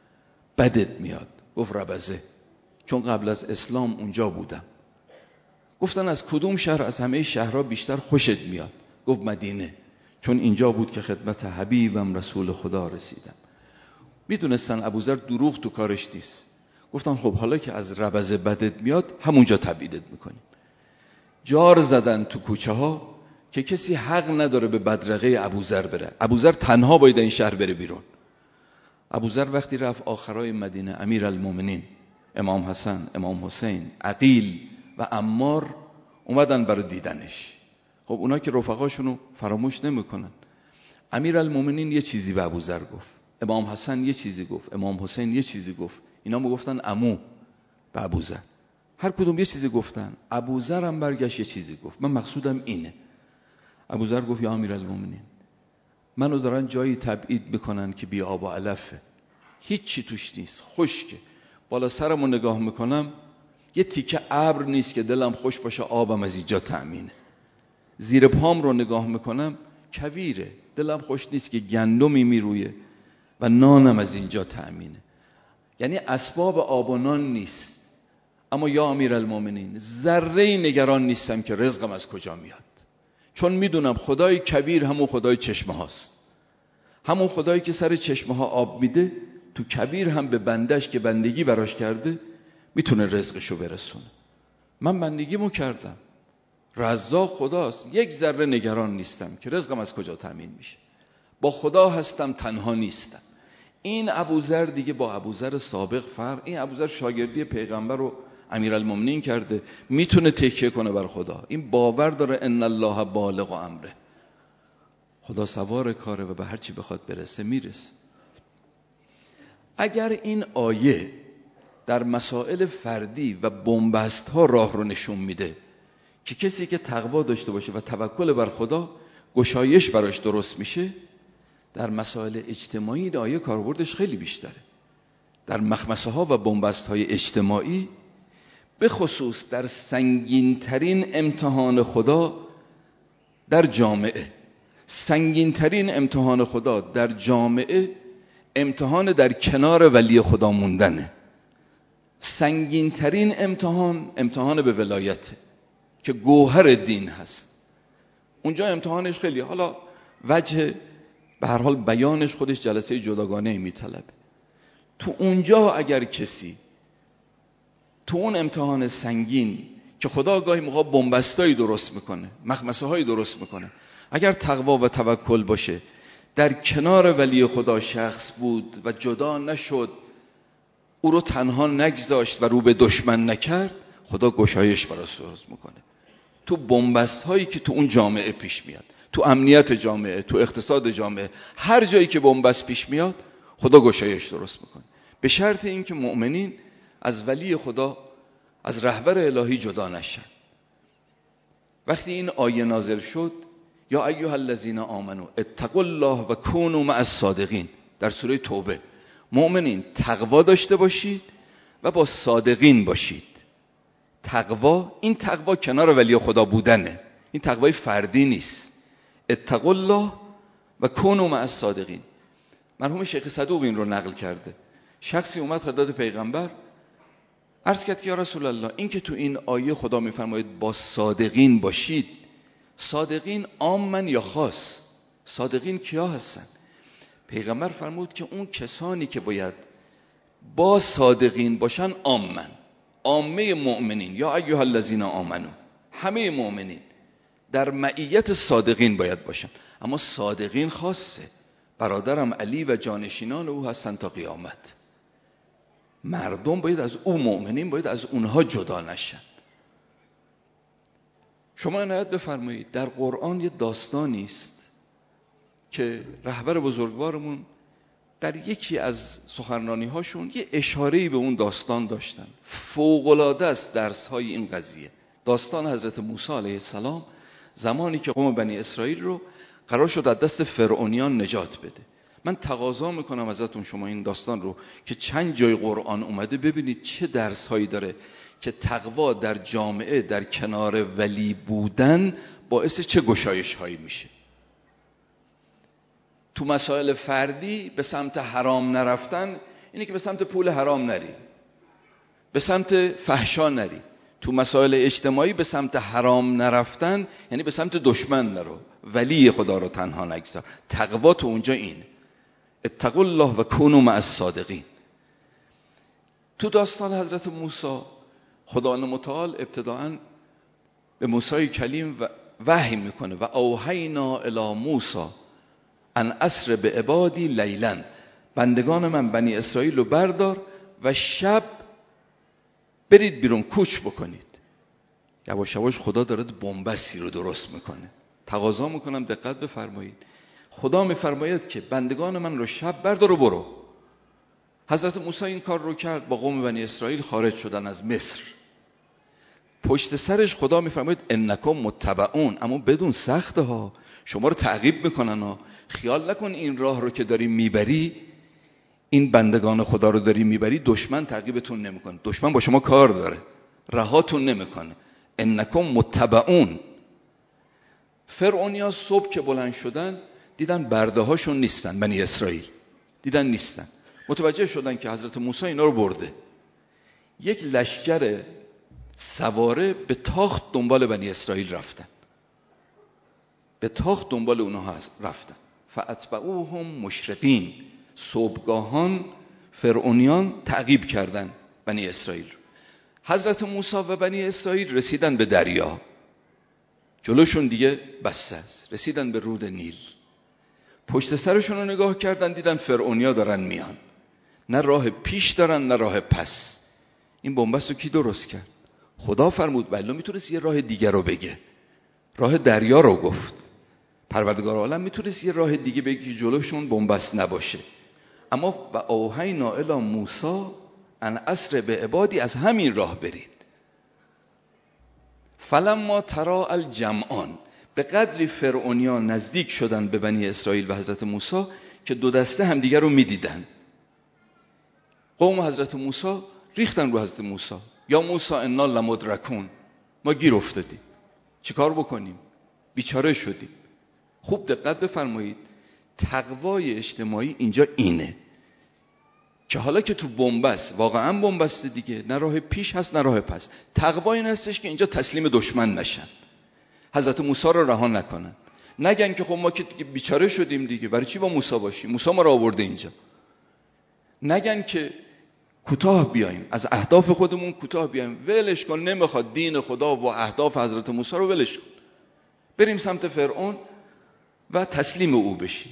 بدت میاد؟ گفت ربزه، چون قبل از اسلام اونجا بودم. گفتن از کدوم شهر از همه شهرها بیشتر خوشت میاد؟ گفت مدینه، چون اینجا بود که خدمت حبیبم رسول خدا رسیدم. میدونستن ابوذر دروغ تو کارش نیست. گفتن خب حالا که از ربزه بدت میاد، همونجا تبعیدت میکنیم. جار زدن تو کوچه ها که کسی حق نداره به بدرقه ابوذر بره. ابوذر تنها باید این شهر بره بیرون. ابوذر وقتی رفت آخرای مدینه، امیرالمومنین امام حسن، امام حسین، عقیل و عمار اومدن برای دیدنش. خب اونا که رفقاشونو فراموش نمیکنن. امیرالمومنین یه چیزی به ابوذر گفت، امام حسن یه چیزی گفت، امام حسین یه چیزی گفت. اینا میگفتن عمو به ابوذر، هر کدوم یه چیزی گفتن. ابوذر هم برگشت یه چیزی گفت. من مقصودم اینه. ابوذر گفت یا امیرالمومنین، منو دارن جایی تبعید میکنن که بی آب و علفه، هیچ چی توش نیست، خشکه. بالا سرمو نگاه میکنم یه تیکه ابر نیست که دلم خوش باشه آبم از اینجا تأمینه. زیر پام رو نگاه میکنم کویره، دلم خوش نیست که گندمی میرویه و نانم از اینجا تأمینه. یعنی اسباب آب و نان نیست، اما یا امیرالمومنین ذره نگران نیستم که رزقم از کجا میاد، چون میدونم خدای کبیر همون خدای چشمه هاست. همون خدایی که سر چشمه ها آب میده، تو کبیر هم به بندش که بندگی براش کرده میتونه رزقشو برسونه. من بندگیمو کردم، رزاق خداست، یک ذره نگران نیستم که رزقم از کجا تامین میشه. با خدا هستم، تنها نیستم. این ابوذر دیگه با ابوذر سابق فرق. این ابوذر شاگردی پیغمبر رو امیرالمومنین کرده، میتونه تکیه کنه بر خدا. این باور داره ان الله بالغ امره، خدا سوار کاره و به هر چی بخواد برسه میرسه. اگر این آیه در مسائل فردی و بنبست ها راه رو نشون میده که کسی که تقوا داشته باشه و توکل بر خدا، گشایش براش درست میشه، در مسائل اجتماعی این آیه کاربردش خیلی بیشتره. در مخمسه ها و بنبست های اجتماعی، به خصوص در سنگین ترین امتحان خدا، در جامعه. سنگین ترین امتحان خدا در جامعه امتحان در کنار ولی خدا موندنه. سنگین ترین امتحان به ولایته که گوهر دین هست. اونجا امتحانش خیلی، حالا وجه به هر حال بیانش خودش جلسه جداگانه میطلبه. تو اونجا اگر کسی تو اون امتحان سنگین که خدا گاهی موقع بنبستایی درست میکنه، مخمسه هایی درست میکنه، اگر تقوا و توکل باشه، در کنار ولی خدا شخص بود و جدا نشد، او رو تنها نگذاشت و رو به دشمن نکرد، خدا گشایش براش درست میکنه. تو بنبست هایی که تو اون جامعه پیش میاد، تو امنیت جامعه، تو اقتصاد جامعه، هر جایی که بنبست پیش میاد خدا گشایش درست میکنه، به شرط اینکه مؤمنین از ولی خدا، از رهبر الهی جدا نشن. وقتی این آیه نازل شد، یا ایها الذین آمنو اتقوا الله و کونوا مع الصادقین، در سوره توبه، مؤمنین تقوا داشته باشید و با صادقین باشید. تقوا، این تقوا کنار ولی خدا بودنه، این تقوای فردی نیست. اتقوا الله و کونوا مع الصادقین. مرحوم شیخ صدوق این رو نقل کرده. شخصی اومد خدمت پیغمبر، عرض کرد که یا رسول الله، این که تو این آیه خدا میفرماید با صادقین باشید، صادقین عامن یا خاص؟ صادقین کیا هستن؟ پیغمبر فرمود که اون کسانی که باید با صادقین باشن عامن، عامه مؤمنین، یا ایها الذین آمنو، همه مؤمنین در معیت صادقین باید باشن. اما صادقین خاصه، برادرم علی و جانشینان او هستن تا قیامت. مردم باید از او، مؤمنین باید از اونها جدا نشن. شما عنایت بفرمایید، در قرآن یه داستانی است که رهبر بزرگوارمون در یکی از سخنرانی هاشون یه اشاره‌ای به اون داستان داشتن. فوق‌العاده است درس‌های این قضیه. داستان حضرت موسی علیه السلام زمانی که قوم بنی اسرائیل رو قرار شد از دست فرعونیان نجات بده. من تقاضا میکنم ازتون شما این داستان رو که چند جای قرآن اومده ببینید چه درس‌هایی داره که تقوا در جامعه در کنار ولی بودن باعث چه گشایش‌هایی میشه. تو مسائل فردی به سمت حرام نرفتن اینه که به سمت پول حرام نری، به سمت فحشا نری. تو مسائل اجتماعی به سمت حرام نرفتن یعنی به سمت دشمن نرو، ولی خدا رو تنها نگذار. تقوا تو اونجا اینه، اتقوا الله و کونوا مع الصادقین. تو داستان حضرت موسی، خدا متعال ابتداءً به موسی کلیم وحی میکنه و اوحینا الی موسی ان اسر به عبادی لیلا، بندگان من بنی اسرائیل رو بردار و شب برید بیرون کوچ بکنید. یواش یواش خدا داره بنبستی رو درست میکنه. تقاضا میکنم دقت بفرمایید، خدا میفرماید که بندگان من رو شب بردار و برو. حضرت موسی این کار رو کرد، با قوم بنی اسرائیل خارج شدن از مصر. پشت سرش خدا میفرماید انکم متبعون، اما بدون سخته ها، شما رو تعقیب میکنن ها. خیال نکن این راه رو که داری میبری، این بندگان خدا رو داری میبری، دشمن تعقیبتون نمیکنه، دشمن با شما کار داره، رهاتون نمیکنه. انکم متبعون. فرعونیا صبح که بلند شدن دیدن برده هاشون نیستن، بنی اسرائیل دیدن نیستن، متوجه شدن که حضرت موسی اینا رو برده. یک لشکر سواره به تاخت دنبال بنی اسرائیل رفتن، به تاخت دنبال اونها رفتن. فاتبعوهم مشرقین، صبحگاهان فرعونیان تعقیب کردن بنی اسرائیل. حضرت موسی و بنی اسرائیل رسیدن به دریا، جلوشون دیگه بسته است، رسیدن به رود نیل. پشت سرشون رو نگاه کردن، دیدن فرعونیا دارن میان، نه راه پیش دارن نه راه پس. این بنبست رو کی درست کرد؟ خدا فرمود. بله میتونست یه راه دیگر رو بگه، راه دریا رو گفت. پروردگار عالم میتونست یه راه دیگه بگه که جلوشون بنبست نباشه، اما و اوحینا الی موسی ان اسر به عبادی، از همین راه برید. فلما تراءی الجمعان، به قدری فرعونیان نزدیک شدن به بنی اسرائیل و حضرت موسی که دو دسته همدیگر رو میدیدن. قوم حضرت موسی ریختن رو حضرت موسی، یا موسی انا لمدرکون، ما گیر افتادیم، چیکار بکنیم؟ بیچاره شدیم. خوب دقت بفرمایید، تقوای اجتماعی اینجا اینه که حالا که تو بنبست، واقعا بنبسته دیگه، نه راه پیش هست نه راه پس. تقوا این هستش که اینجا تسلیم دشمن نشن، حضرت موسی رو رها نکنن، نگن که خب ما که دیگه بیچاره شدیم دیگه، برای چی با موسی باشیم، موسی ما رو آورده اینجا. نگن که کوتاه بیایم، از اهداف خودمون کوتاه بیایم، ولش کن، نمیخواد دین خدا و اهداف حضرت موسی رو ولش کن، بریم سمت فرعون و تسلیم او بشیم.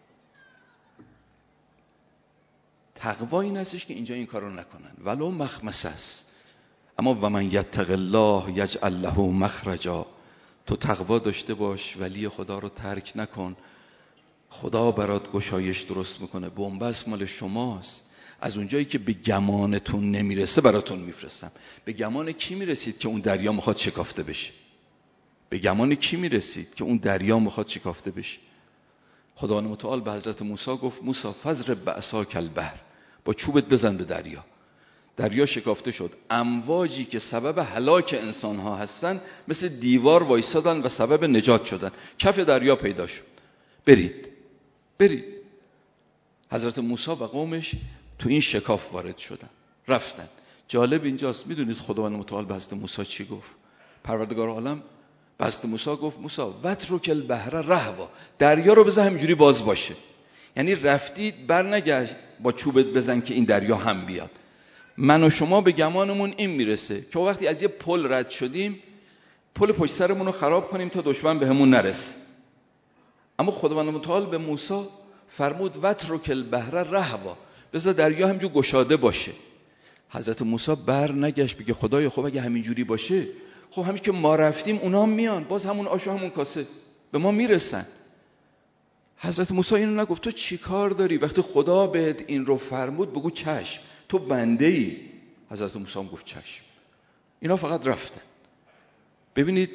تقوا این هستش که اینجا این کارو نکنن، ولو مخمسه است. اما و من یتق الله یجعل له مخرجا، تو تقوا داشته باش، ولی خدا رو ترک نکن، خدا برات گشایش درست میکنه. بنبست مال شماست، از اونجایی که به گمانتون نمیرسه براتون میفرستم. به گمان کی میرسید که اون دریا میخواد شکافته بشه؟ به گمان کی میرسید که اون دریا میخواد شکافته بشه؟ خداوند متعال به حضرت موسی گفت موسی فضرب بعصاک البحر، با چوبت بزن به دریا. دریا شکافته شد. امواجی که سبب هلاک انسانها هستن مثل دیوار وایسادن و سبب نجات شدن. کف دریا پیدا شد. برید. حضرت موسی و قومش تو این شکاف وارد شدن، رفتن. جالب اینجاست، میدونید خداوند متعال به حضرت موسی چی گفت؟ پروردگار عالم به حضرت موسی گفت موسی وترک البحر رهوا، دریا رو بذار همینجوری باز باشه. یعنی رفتید برنگشت با چوبت بزن که این دریا هم بیاد. من و شما به گمانمون این میرسه که وقتی از یه پل رد شدیم، پل پشت سرمون رو خراب کنیم تا دشمن بهمون نرسه. اما خداوند متعال به موسی فرمود وترک البحر رهوا، بذار دریا همینجور گشاده باشه. حضرت موسی برنگشت بگه خدایا خب اگه همینجوری باشه، خب همین که ما رفتیم اونا هم میان، باز همون آشو همون کاسه به ما میرسن. حضرت موسی اینو نگفت تو چی کار داری؟ وقتی خدا بهت این رو فرمود بگو چشم، تو بنده ای. حضرت موسی هم گفت چشم. اینا فقط رفتن. ببینید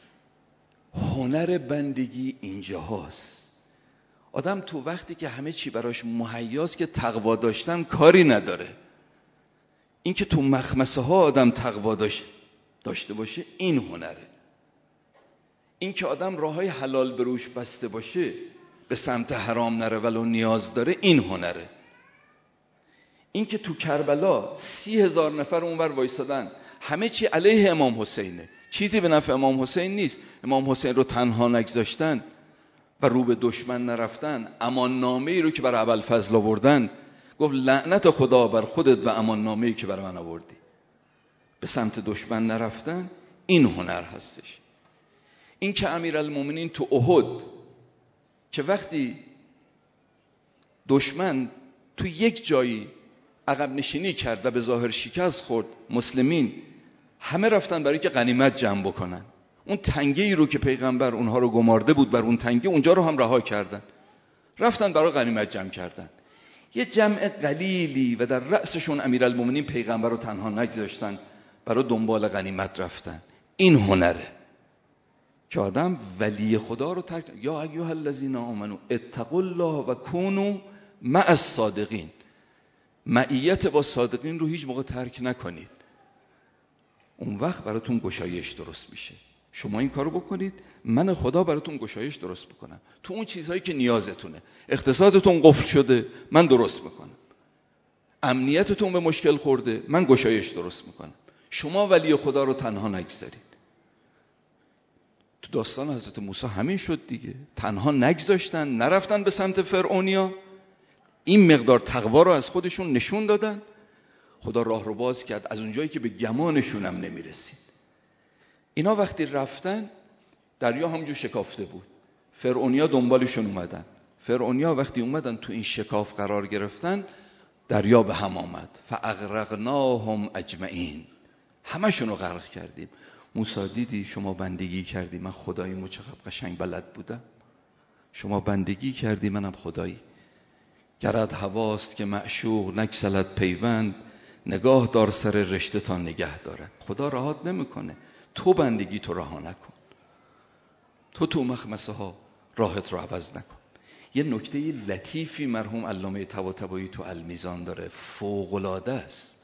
هنر بندگی اینجا هست. آدم تو وقتی که همه چی براش مهیاست که تقوا داشتن کاری نداره. این که تو مخمسه ها آدم تقوا داشته باشه این هنره. این که آدم راههای حلال بروش بسته باشه، به سمت حرام نره ولو نیاز داره، این هنره. این که تو کربلا 30,000 نفر اونور وایسادن، همه چی علیه امام حسینه، چیزی به نفع امام حسین نیست. امام حسین رو تنها نگذاشتن و رو به دشمن نرفتن. امان نامه‌ای رو که برای ابوالفضل آوردن، گفت لعنت خدا بر خودت و امان نامه‌ای که برای من آوردی. به سمت دشمن نرفتن این هنر هستش. این که امیرالمومنین تو احد که وقتی دشمن تو یک جایی عقب نشینی کرد و به ظاهر شکست خورد، مسلمین همه رفتن برای که غنیمت جمع بکنن. اون تنگه‌ای رو که پیغمبر اونها رو گمارده بود بر اون تنگه، اونجا رو هم رها کردن، رفتن برای غنیمت جمع کردن. یه جمع قلیلی و در رأسشون امیرالمومنین پیغمبر رو تنها نگذاشتن، برای دنبال غنیمت رفتن. این هنره که آدم ولی خدا رو ترک. یا ایها الذین آمنوا اتقوا الله و کونوا مع الصادقین. معیت با صادقین رو هیچ موقع ترک نکنید. اون وقت براتون گشایش درست میشه. شما این کارو بکنید، من خدا براتون گشایش درست میکنم. تو اون چیزهایی که نیازتونه، اقتصادتون قفل شده، من درست میکنم. امنیتتون به مشکل خورده، من گشایش درست میکنم. شما ولی خدا رو تنها نگذارید. تو داستان حضرت موسی همین شد دیگه. تنها نگذاشتن، نرفتن به سمت فرعونیا، این مقدار تقوا رو از خودشون نشون دادن. خدا راه رو باز کرد از اونجایی که به گمانشون هم نمیرسید. اینا وقتی رفتن دریا همونجور شکافته بود. فرعونیا دنبالشون اومدن. فرعونیا وقتی اومدن تو این شکاف قرار گرفتن، دریا به هم آمد. فاغرقناهم اجمعین. همشون رو غرق کردیم. موسی دیدی شما بندگی کردی، من خداییمو چقدر قشنگ بلد بودم. شما بندگی کردی، منم خدایی. گرد هواست که معشوق نگسلد پیوند، نگاه دار سر رشته تا نگه دارد. خدا راحت نمیکنه. تو بندگی تو رها نکن. تو مخمسه ها راحت رو عوض نکن. یه نکته لطیفی مرحوم علامه طباطبایی تو المیزان داره، فوق العاده است.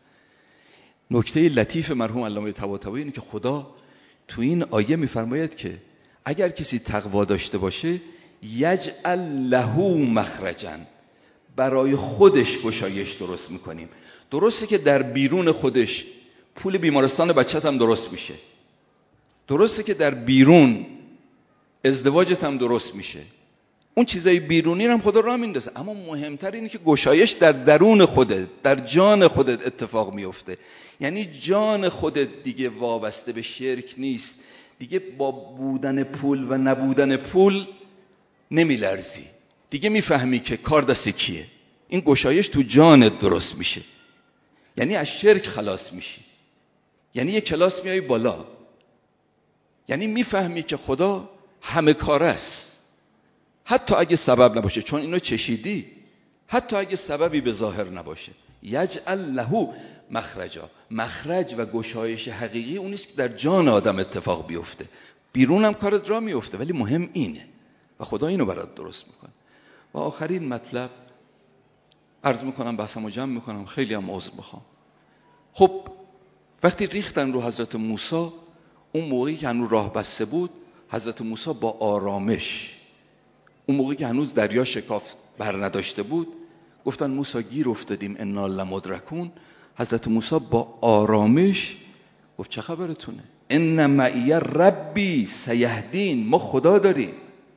نکته لطیف مرحوم علامه طباطبایی اینه که خدا تو این آیه میفرماید که اگر کسی تقوا داشته باشه یجعل له مخرجا، برای خودش گشایش درست میکنیم. درسته که در بیرون خودش پول بیمارستان بچت هم درست میشه، درسته که در بیرون ازدواجت هم درست میشه، اون چیزای بیرونی هم خدا راه میندازه، اما مهمتر اینه که گشایش در درون خودت، در جان خودت اتفاق میفته. یعنی جان خودت دیگه وابسته به شرک نیست، دیگه با بودن پول و نبودن پول نمیلرزی، دیگه میفهمی که کار دست کیه. این گشایش تو جانت درست میشه، یعنی از شرک خلاص میشی، یعنی یه کلاس میای بالا، یعنی میفهمی که خدا همه کار است، حتی اگه سبب نباشه، چون اینو چشیدی، حتی اگه سببی به ظاهر نباشه. یجعل له مخرجا، مخرج و گشایش حقیقی اون نیست که در جان آدم اتفاق بیفته، بیرون هم کارت راه میفته، ولی مهم اینه و خدا اینو برات درست میکنه. و آخرین مطلب عرض میکنم، بحثمو جمع میکنم، خیلی هم عذر میخوام. خب وقتی ریختن رو حضرت موسی، اون موقعی که هنوز راه بسته بود، حضرت موسی با آرامش، اون موقعی که هنوز دریا شکاف بر نداشته بود، گفتن موسی گیر افتادیم انا لمدرکون. حضرت موسی با آرامش گفت چه خبرتونه؟ ان معی ربی سیهدین، ما خدا داریم.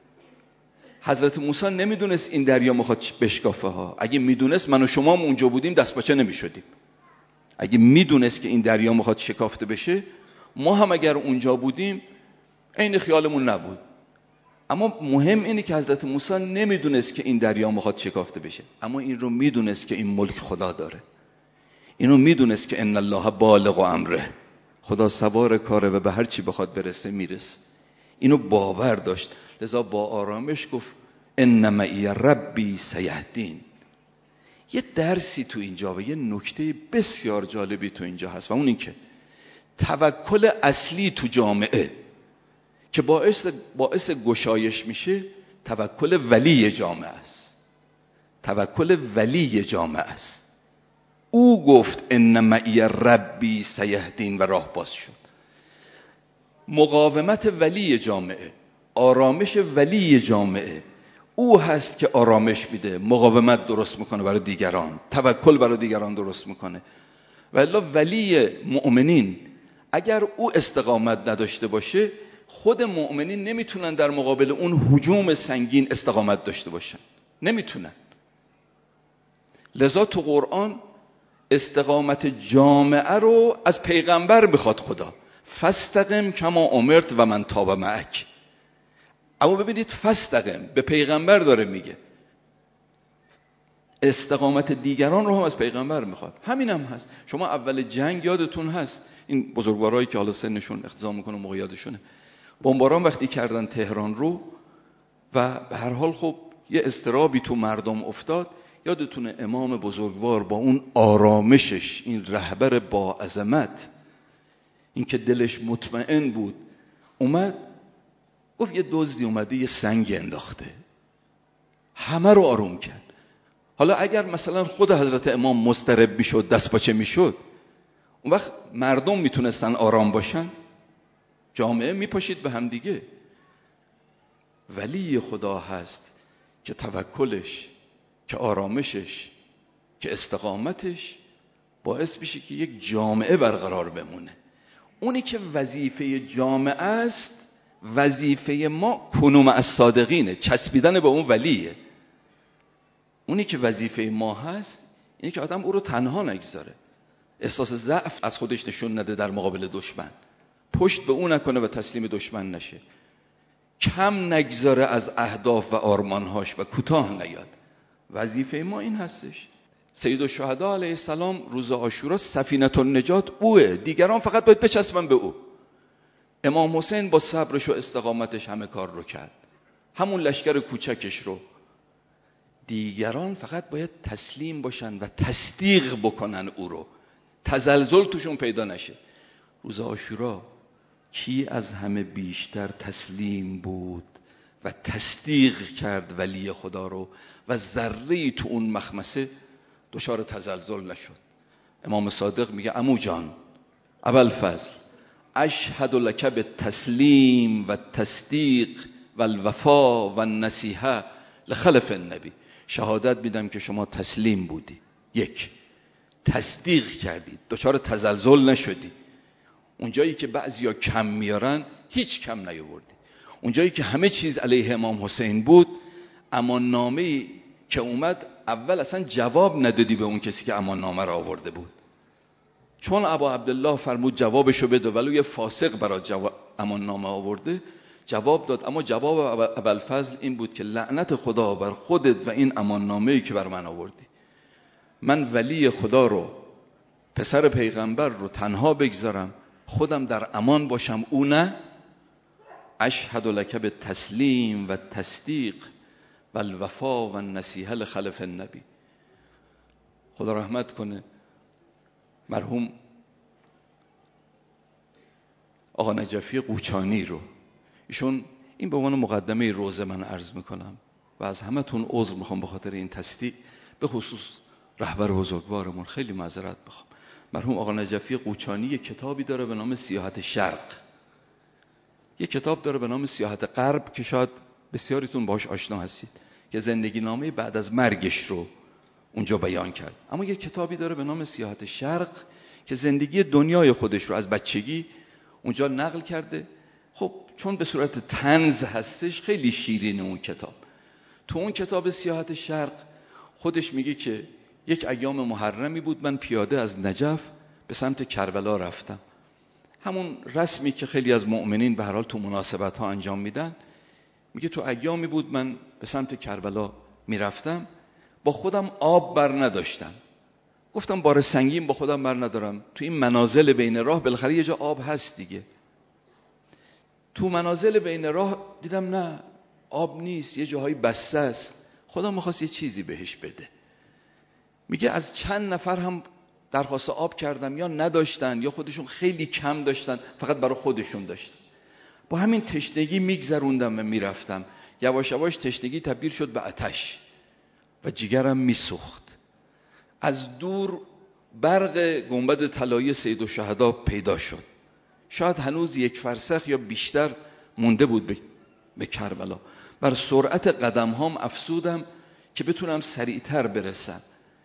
حضرت موسی نمیدونست این دریا میخواد بشکافه ها. اگه میدونست من و شما هم اونجا بودیم دست پاچه نمیشدیم. اگه میدونست که این دریا میخواد شکافته بشه، ما هم اگر اونجا بودیم عین خیالمون نبود. اما مهم اینه که حضرت موسی نمیدونست که این دریا میخواد شکافته بشه، اما این رو میدونست که این ملک خدا داره، اینو میدونست که ان الله بالغ امره، خدا سوار کاره و به هر چی بخواد برسه میرسه. اینو باور داشت، لذا با آرامش گفت ان معی ربی سیهدین. یه درسی تو اینجا و یه نکته بسیار جالبی تو اینجا هست و اون این که توکل اصلی تو جامعه که باعث گشایش میشه، توکل ولی جامعه است. توکل ولی جامعه است. او گفت ان معی ربی سیهدین و راه باز شد. مقاومت ولی جامعه، آرامش ولی جامعه، او هست که آرامش میده، مقاومت درست میکنه برای دیگران، توکل برای دیگران درست میکنه. والا ولی مؤمنین اگر او استقامت نداشته باشه، خود مؤمنین نمیتونن در مقابل اون هجوم سنگین استقامت داشته باشن، نمیتونن. لذا تو قرآن استقامت جامعه رو از پیغمبر میخواد خدا، فاستقم کما امرت و من تاب معک. اما ببینید فاستقم به پیغمبر داره میگه، استقامت دیگران رو هم از پیغمبر میخواد. همین هم هست. شما اول جنگ یادتون هست، این بزرگوارایی که حالا سنشون اقتضا میکنه موقع یادشونه، بمباران وقتی کردن تهران رو و به هر حال خب یه اضطرابی تو مردم افتاد، یادتونه امام بزرگوار با اون آرامشش، این رهبر با عظمت، این که دلش مطمئن بود، اومد گفت یه دزدی اومده یه سنگ انداخته، همه رو آروم کرد. حالا اگر مثلا خود حضرت امام مضطرب میشد، دست پاچه میشد، اون وقت مردم میتونستن آرام باشن؟ جامعه میپاشید به هم دیگه. ولی خدا هست که توکلش، که آرامشش، که استقامتش باعث میشه که یک جامعه برقرار بمونه. اونی که وظیفه جامعه است، وظیفه ما کنوم از صادقینه، چسبیدن به اون ولیه. اونی که وظیفه ما هست اینه که آدم او رو تنها نگذاره، احساس ضعف از خودش نشون نده در مقابل دشمن، پشت به اون نکنه و تسلیم دشمن نشه، کم نگذاره از اهداف و آرمانهاش و کوتاه نیاد. وظیفه ما این هستش. سید الشهدا علیه السلام روز عاشورا سفینه النجات اوه، دیگران فقط باید بچسبن به او. امام حسین با صبرش و استقامتش همه کار رو کرد، همون لشکر کوچکش رو. دیگران فقط باید تسلیم باشن و تصدیق بکنن او رو، تزلزل توشون پیدا نشه. روز عاشورا کی از همه بیشتر تسلیم بود و تصدیق کرد ولی خدا رو و ذره‌ای تو اون مخمسه دچار تزلزل نشد؟ امام صادق میگه عمو جان، ابوالفضل، اشهد لک بالتسلیم و التصدیق و الوفا و النصیحه لخلف النبی. شهادت میدم که شما تسلیم بودی، یک، تصدیق کردی، دچار تزلزل نشدی. اونجایی که بعضیا کم میارن هیچ کم نیاوردی. اونجایی که همه چیز علیه امام حسین بود، امان نامه‌ای که اومد اول اصلا جواب ندادی به اون کسی که امان نامه را آورده بود، چون ابا عبدالله فرمود جوابشو بده ولو یه فاسق برات امان نامه آورده، جواب داد. اما جواب ابوالفضل این بود که لعنت خدا بر خودت و این امان نامه‌ای که بر من آوردی. من ولی خدا رو، پسر پیغمبر رو تنها بگذارم، خودم در امان باشم، او نه؟ اشهد لک بالتسلیم و تصدیق و الوفا و النصیحه لخلف النبی. خدا رحمت کنه مرحوم آقا نجفی قوچانی رو. ایشون این به عنوان مقدمه روزه من عرض میکنم و از همه تون عذر میخوام به خاطر این تصدیق، به خصوص رهبر بزرگوارمون خیلی معذرت بخوام. مرحوم آقا نجفی قوچانی یک کتابی داره به نام سیاحت شرق، یک کتاب داره به نام سیاحت غرب که شاید بسیاریتون باش آشنا هستید، که زندگی نامه بعد از مرگش رو اونجا بیان کرد. اما یک کتابی داره به نام سیاحت شرق که زندگی دنیای خودش رو از بچگی اونجا نقل کرده. خب چون به صورت طنز هستش خیلی شیرین اون کتاب. تو اون کتاب سیاحت شرق خودش میگه که یک ایام محرمی بود، من پیاده از نجف به سمت کربلا رفتم، همون رسمی که خیلی از مؤمنین به هر حال تو مناسبت ها انجام میدن. میگه تو ایامی بود من به سمت کربلا میرفتم، با خودم آب بر نداشتم. گفتم بار سنگین با خودم بر ندارم، تو این منازل بین راه بالاخره یه جا آب هست دیگه. تو منازل بین راه دیدم نه آب نیست، یه جاهای بسته است. خدا میخواست یه چیزی بهش بده. میگه از چند نفر هم درخواست آب کردم، یا نداشتن یا خودشون خیلی کم داشتن، فقط برای خودشون داشتن. با همین تشنگی میگذروندم و میرفتم. یواش یواش تشنگی تبدیل شد به آتش و جگرم میسوخت. از دور برق گنبد طلایی سید الشهدا پیدا شد. شاید هنوز یک فرسخ یا بیشتر مونده بود به کربلا. بر سرعت قدم هام افسودم که بتونم سریعتر برسم.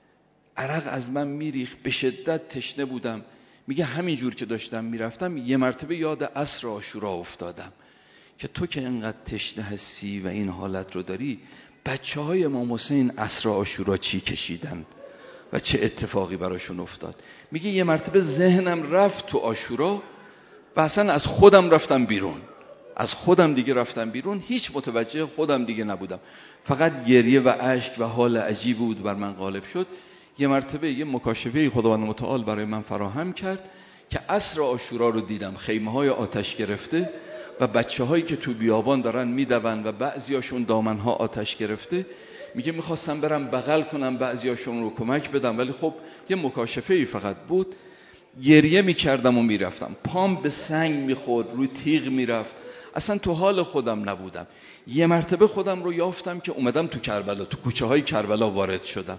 عرق از من میریخت، به شدت تشنه بودم. میگه همینجور که داشتم میرفتم یه مرتبه یاد عصر عاشورا افتادم که تو که انقدر تشنه هستی و این حالت رو داری، بچه های امام حسین عصر عاشورا چی کشیدن و چه اتفاقی براشون افتاد. میگه یه مرتبه ذهنم رفت تو عاشورا و اصلا از خودم رفتم بیرون، از خودم دیگه رفتم بیرون، هیچ متوجه خودم دیگه نبودم، فقط گریه و اشک و حال عجیب بود بر من غالب شد. یه مرتبه یه مکاشفه خداوند متعال برای من فراهم کرد که عصر عاشورا رو دیدم، خیمه های آتش گرفته و بچه هایی که تو بیابان دارن میدون و بعضیاشون دامن ها آتش گرفته. میگه میخواستم برم بغل کنم بعضیاشون رو کمک بدم، ولی خب یه مکاشفه فقط بود. گریه میکردم و میرفتم، پام به سنگ میخورد، روی تیغ میرفت، اصلا تو حال خودم نبودم. یه مرتبه خودم رو یافتم که اومدم تو کربلا، تو کوچه های کربلا وارد شدم.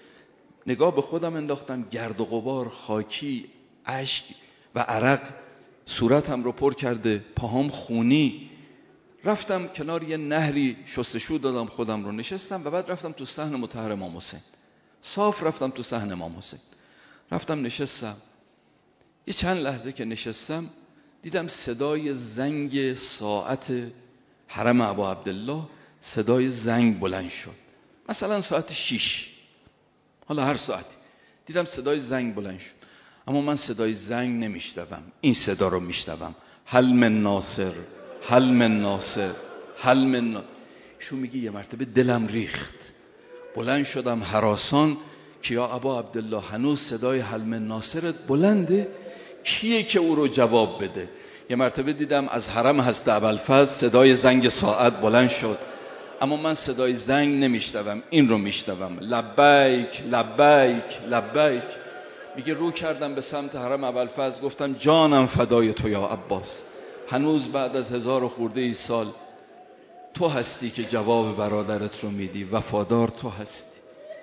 نگاه به خودم انداختم، گرد و غبار، خاکی، اشک و عرق صورتم رو پر کرده، پاهام خونی. رفتم کنار یه نهری شستشو دادم خودم رو، نشستم و بعد رفتم تو صحن مطهر امام حسین. صاف رفتم تو صحن امام حسین، رفتم نشستم. یه چند لحظه که نشستم دیدم صدای زنگ ساعت حرم ابا عبدالله، صدای زنگ بلند شد، مثلا ساعت 6، حالا هر ساعتی. دیدم صدای زنگ بلند شد، اما من صدای زنگ نمیشنوم، این صدا رو میشنوم، هل من ناصر، هل من ناصر، هل من شو. میگه یه مرتبه دلم ریخت، بلند شدم هراسان که یا ابا عبدالله هنوز صدای هل من ناصرت بلنده، کیه که او رو جواب بده. یه مرتبه دیدم از حرم حضرت ابوالفضل صدای زنگ ساعت بلند شد، اما من صدای زنگ نمیشنوم، این رو میشنوم، لبیک لبیک لبیک. میگه رو کردم به سمت حرم ابوالفضل، گفتم جانم فدای تو یا عباس، هنوز بعد از 1000 خورده ای سال تو هستی که جواب برادرت رو میدی، وفادار تو هستی.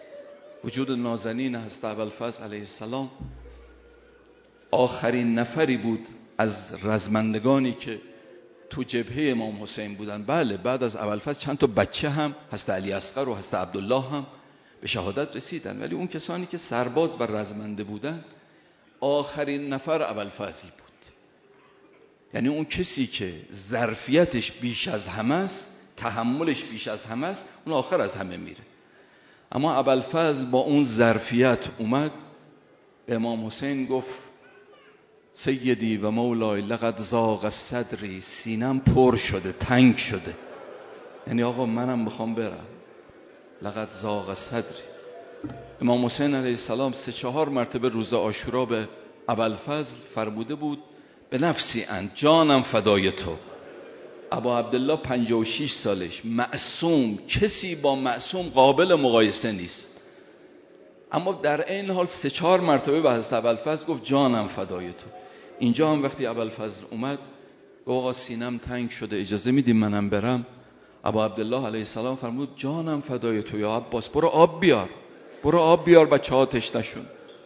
وجود نازنین حضرت ابوالفضل علیه السلام آخرین نفری بود از رزمندگانی که تو جبهه امام حسین بودن. بله بعد از ابوالفضل چند تا بچه هم حضرت علی اصغر و حضرت عبدالله هم به شهادت رسیدن، ولی اون کسانی که سرباز و رزمنده بودن آخرین نفر ابوالفضل بود. یعنی اون کسی که ظرفیتش بیش از همه است، تحملش بیش از همه است، اون آخر از همه میره. اما ابوالفضل با اون ظرفیت اومد به امام حسین گفت سیدی و مولای لقد ضاق صدری، سینم پر شده، تنگ شده، یعنی آقا منم میخوام برم. لقد ضاق صدری. امام حسین علیه السلام 3-4 مرتبه روز عاشورا به ابوالفضل فرموده بود به نفسی انت، جانم فدای تو. ابا عبدالله 56 سالش، معصوم، کسی با معصوم قابل مقایسه نیست، اما در این حال 3-4 مرتبه به حضرت ابوالفضل گفت جانم فدای تو. اینجا هم وقتی ابوالفضل اومد گفت آقا سینم تنگ شده، اجازه میدیم منم برم؟ ابا عبدالله علیه السلام فرمود جانم فدای تو یا عباس، برو آب بیار، برو آب بیار بچه‌ها تشنشون.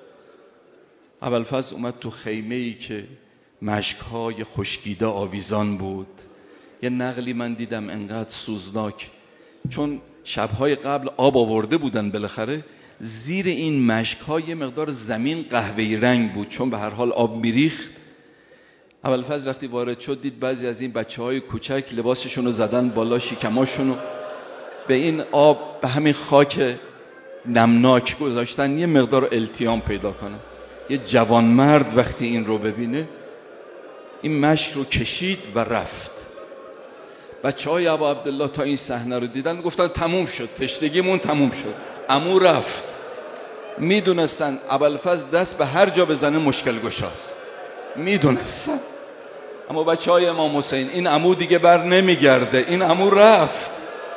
ابوالفضل اومد تو خیمه‌ای که مشک‌های خشکیده آویزان بود. یه نقلی من دیدم انقدر سوزناک، چون شب‌های قبل آب آورده بودن بالاخره، زیر این مشک‌ها یه مقدار زمین قهوه‌ای رنگ بود، چون به هر حال آب میریخت. ابوالفضل وقتی وارد شد دید بعضی از این بچه‌های کوچک لباسشون رو زدن بالا، شکماشون رو به این آب، به همین خاک نمناک گذاشتن یه مقدار التیام پیدا کنن. یه جوانمرد وقتی این رو ببینه این مشک رو کشید و رفت. بچه‌های ابا عبدالله تا این صحنه رو دیدن گفتن تموم شد، تشنگیمون تموم شد، عمو رفت. میدونستن ابوالفضل دست به هر جا بزنه مشکل گشاست، میدونستن. اما بچه‌های امام حسین این عمو دیگه بر نمیگرده، این عمو رفت.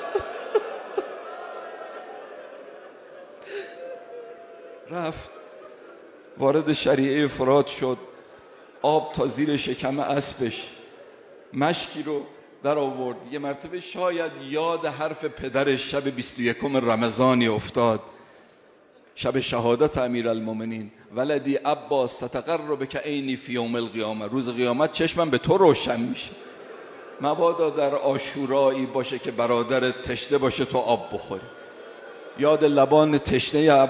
رفت وارد شریعه فرات شد، آب تا زیر شکم اسبش، مشکی رو در آورد. یه مرتبه شاید یاد حرف پدرش شب 21 رمضانی افتاد، شب شهادت امیرالمومنین، ولدی عباس ستقربک عینی فی یوم القیامه، روز قیامت چشمم به تو روشن میشه. مبادا در عاشورایی باشه که برادرت تشنه باشه تو آب بخوری. یاد لبان تشنه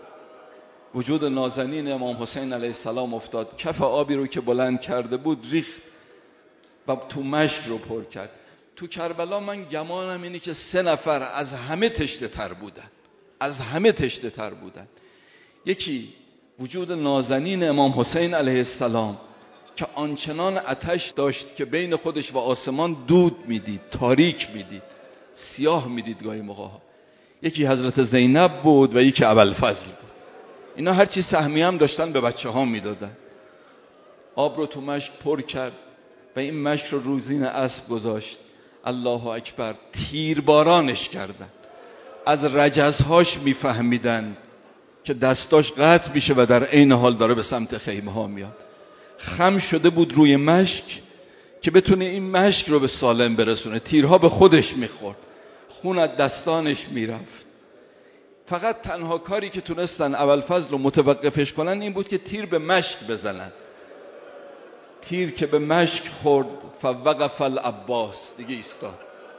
وجود نازنین امام حسین علیه السلام افتاد، کف آبی رو که بلند کرده بود ریخت و تو مشک رو پر کرد. تو کربلا من گمانم اینه که 3 نفر از همه تشنه تر بودن، از همه تشنه تر بودن. یکی وجود نازنین امام حسین علیه السلام که آنچنان آتش داشت که بین خودش و آسمان دود میدید، تاریک میدید، سیاه میدید گاهی موقع. یکی حضرت زینب بود و یکی ابوالفضل بود. اینا هر چی سهمی هم داشتن به بچه ها میدادن. آب رو تو مشک پر کرد و این مشک رو روزین اسب گذاشت. الله اکبر، تیربارانش کردن. از رجزهاش میفهمیدن که دستاش قطع میشه و در عین حال داره به سمت خیمه ها میاد. خم شده بود روی مشک که بتونه این مشک رو به سالم برسونه. تیرها به خودش میخورد، خون از دستانش میرفت. فقط تنها کاری که تونستن ابوالفضل رو متوقفش کنن این بود که تیر به مشک بزنن. تیر که به مشک خورد فوقف العباس، دیگه ایستاد.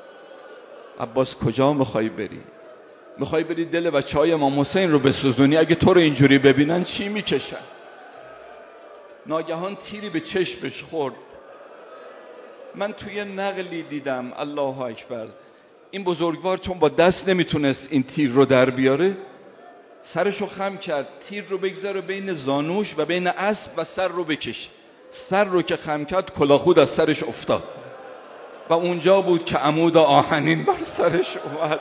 عباس کجا میخوای بری؟ میخوای بری دل بچهای امام حسین رو بسوزونی؟ اگه تو رو اینجوری ببینن چی میکشن؟ ناگهان تیری به چشمش خورد. من توی نقلی دیدم، الله اکبر، این بزرگوار چون با دست نمیتونست این تیر رو در بیاره، سرشو خم کرد، تیر رو بگذاره بین زانوش و بین اسب و سر رو بکشه. سر رو که خم کرد کلاهخود از سرش افتاد و اونجا بود که عمود آهنین بر سرش اومد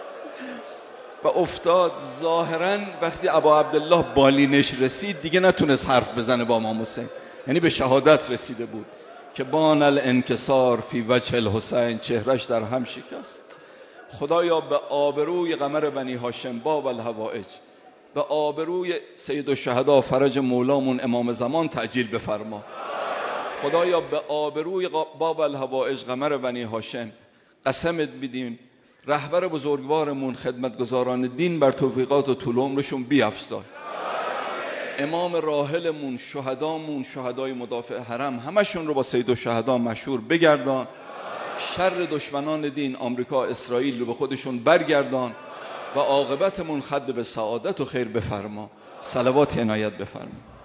و افتاد. ظاهرا وقتی ابا عبدالله بالینش رسید دیگه نتونست حرف بزنه با امام حسین، یعنی به شهادت رسیده بود که بان الانکسار فی وجه الحسین، چهرش در هم شکست. خدایا به آبروی قمر بنی هاشم باب الحوائج، به آبروی سید الشهدا فرج مولامون امام زمان تعجیل بفرما. خدایا به آبروی باب الحوائج قمر بنی هاشم قسمت میدیم رهبر بزرگوارمون، خدمتگزاران دین بر توفیقات و طول عمرشون بیفزای. امام راحلمون، شهدامون، شهدای مدافع حرم، همشون رو با سید الشهدا مشهور بگردان. شر دشمنان دین آمریکا اسرائیل رو به خودشون برگردان و عاقبتمون خد به سعادت و خیر بفرما. صلوات عنایت بفرما.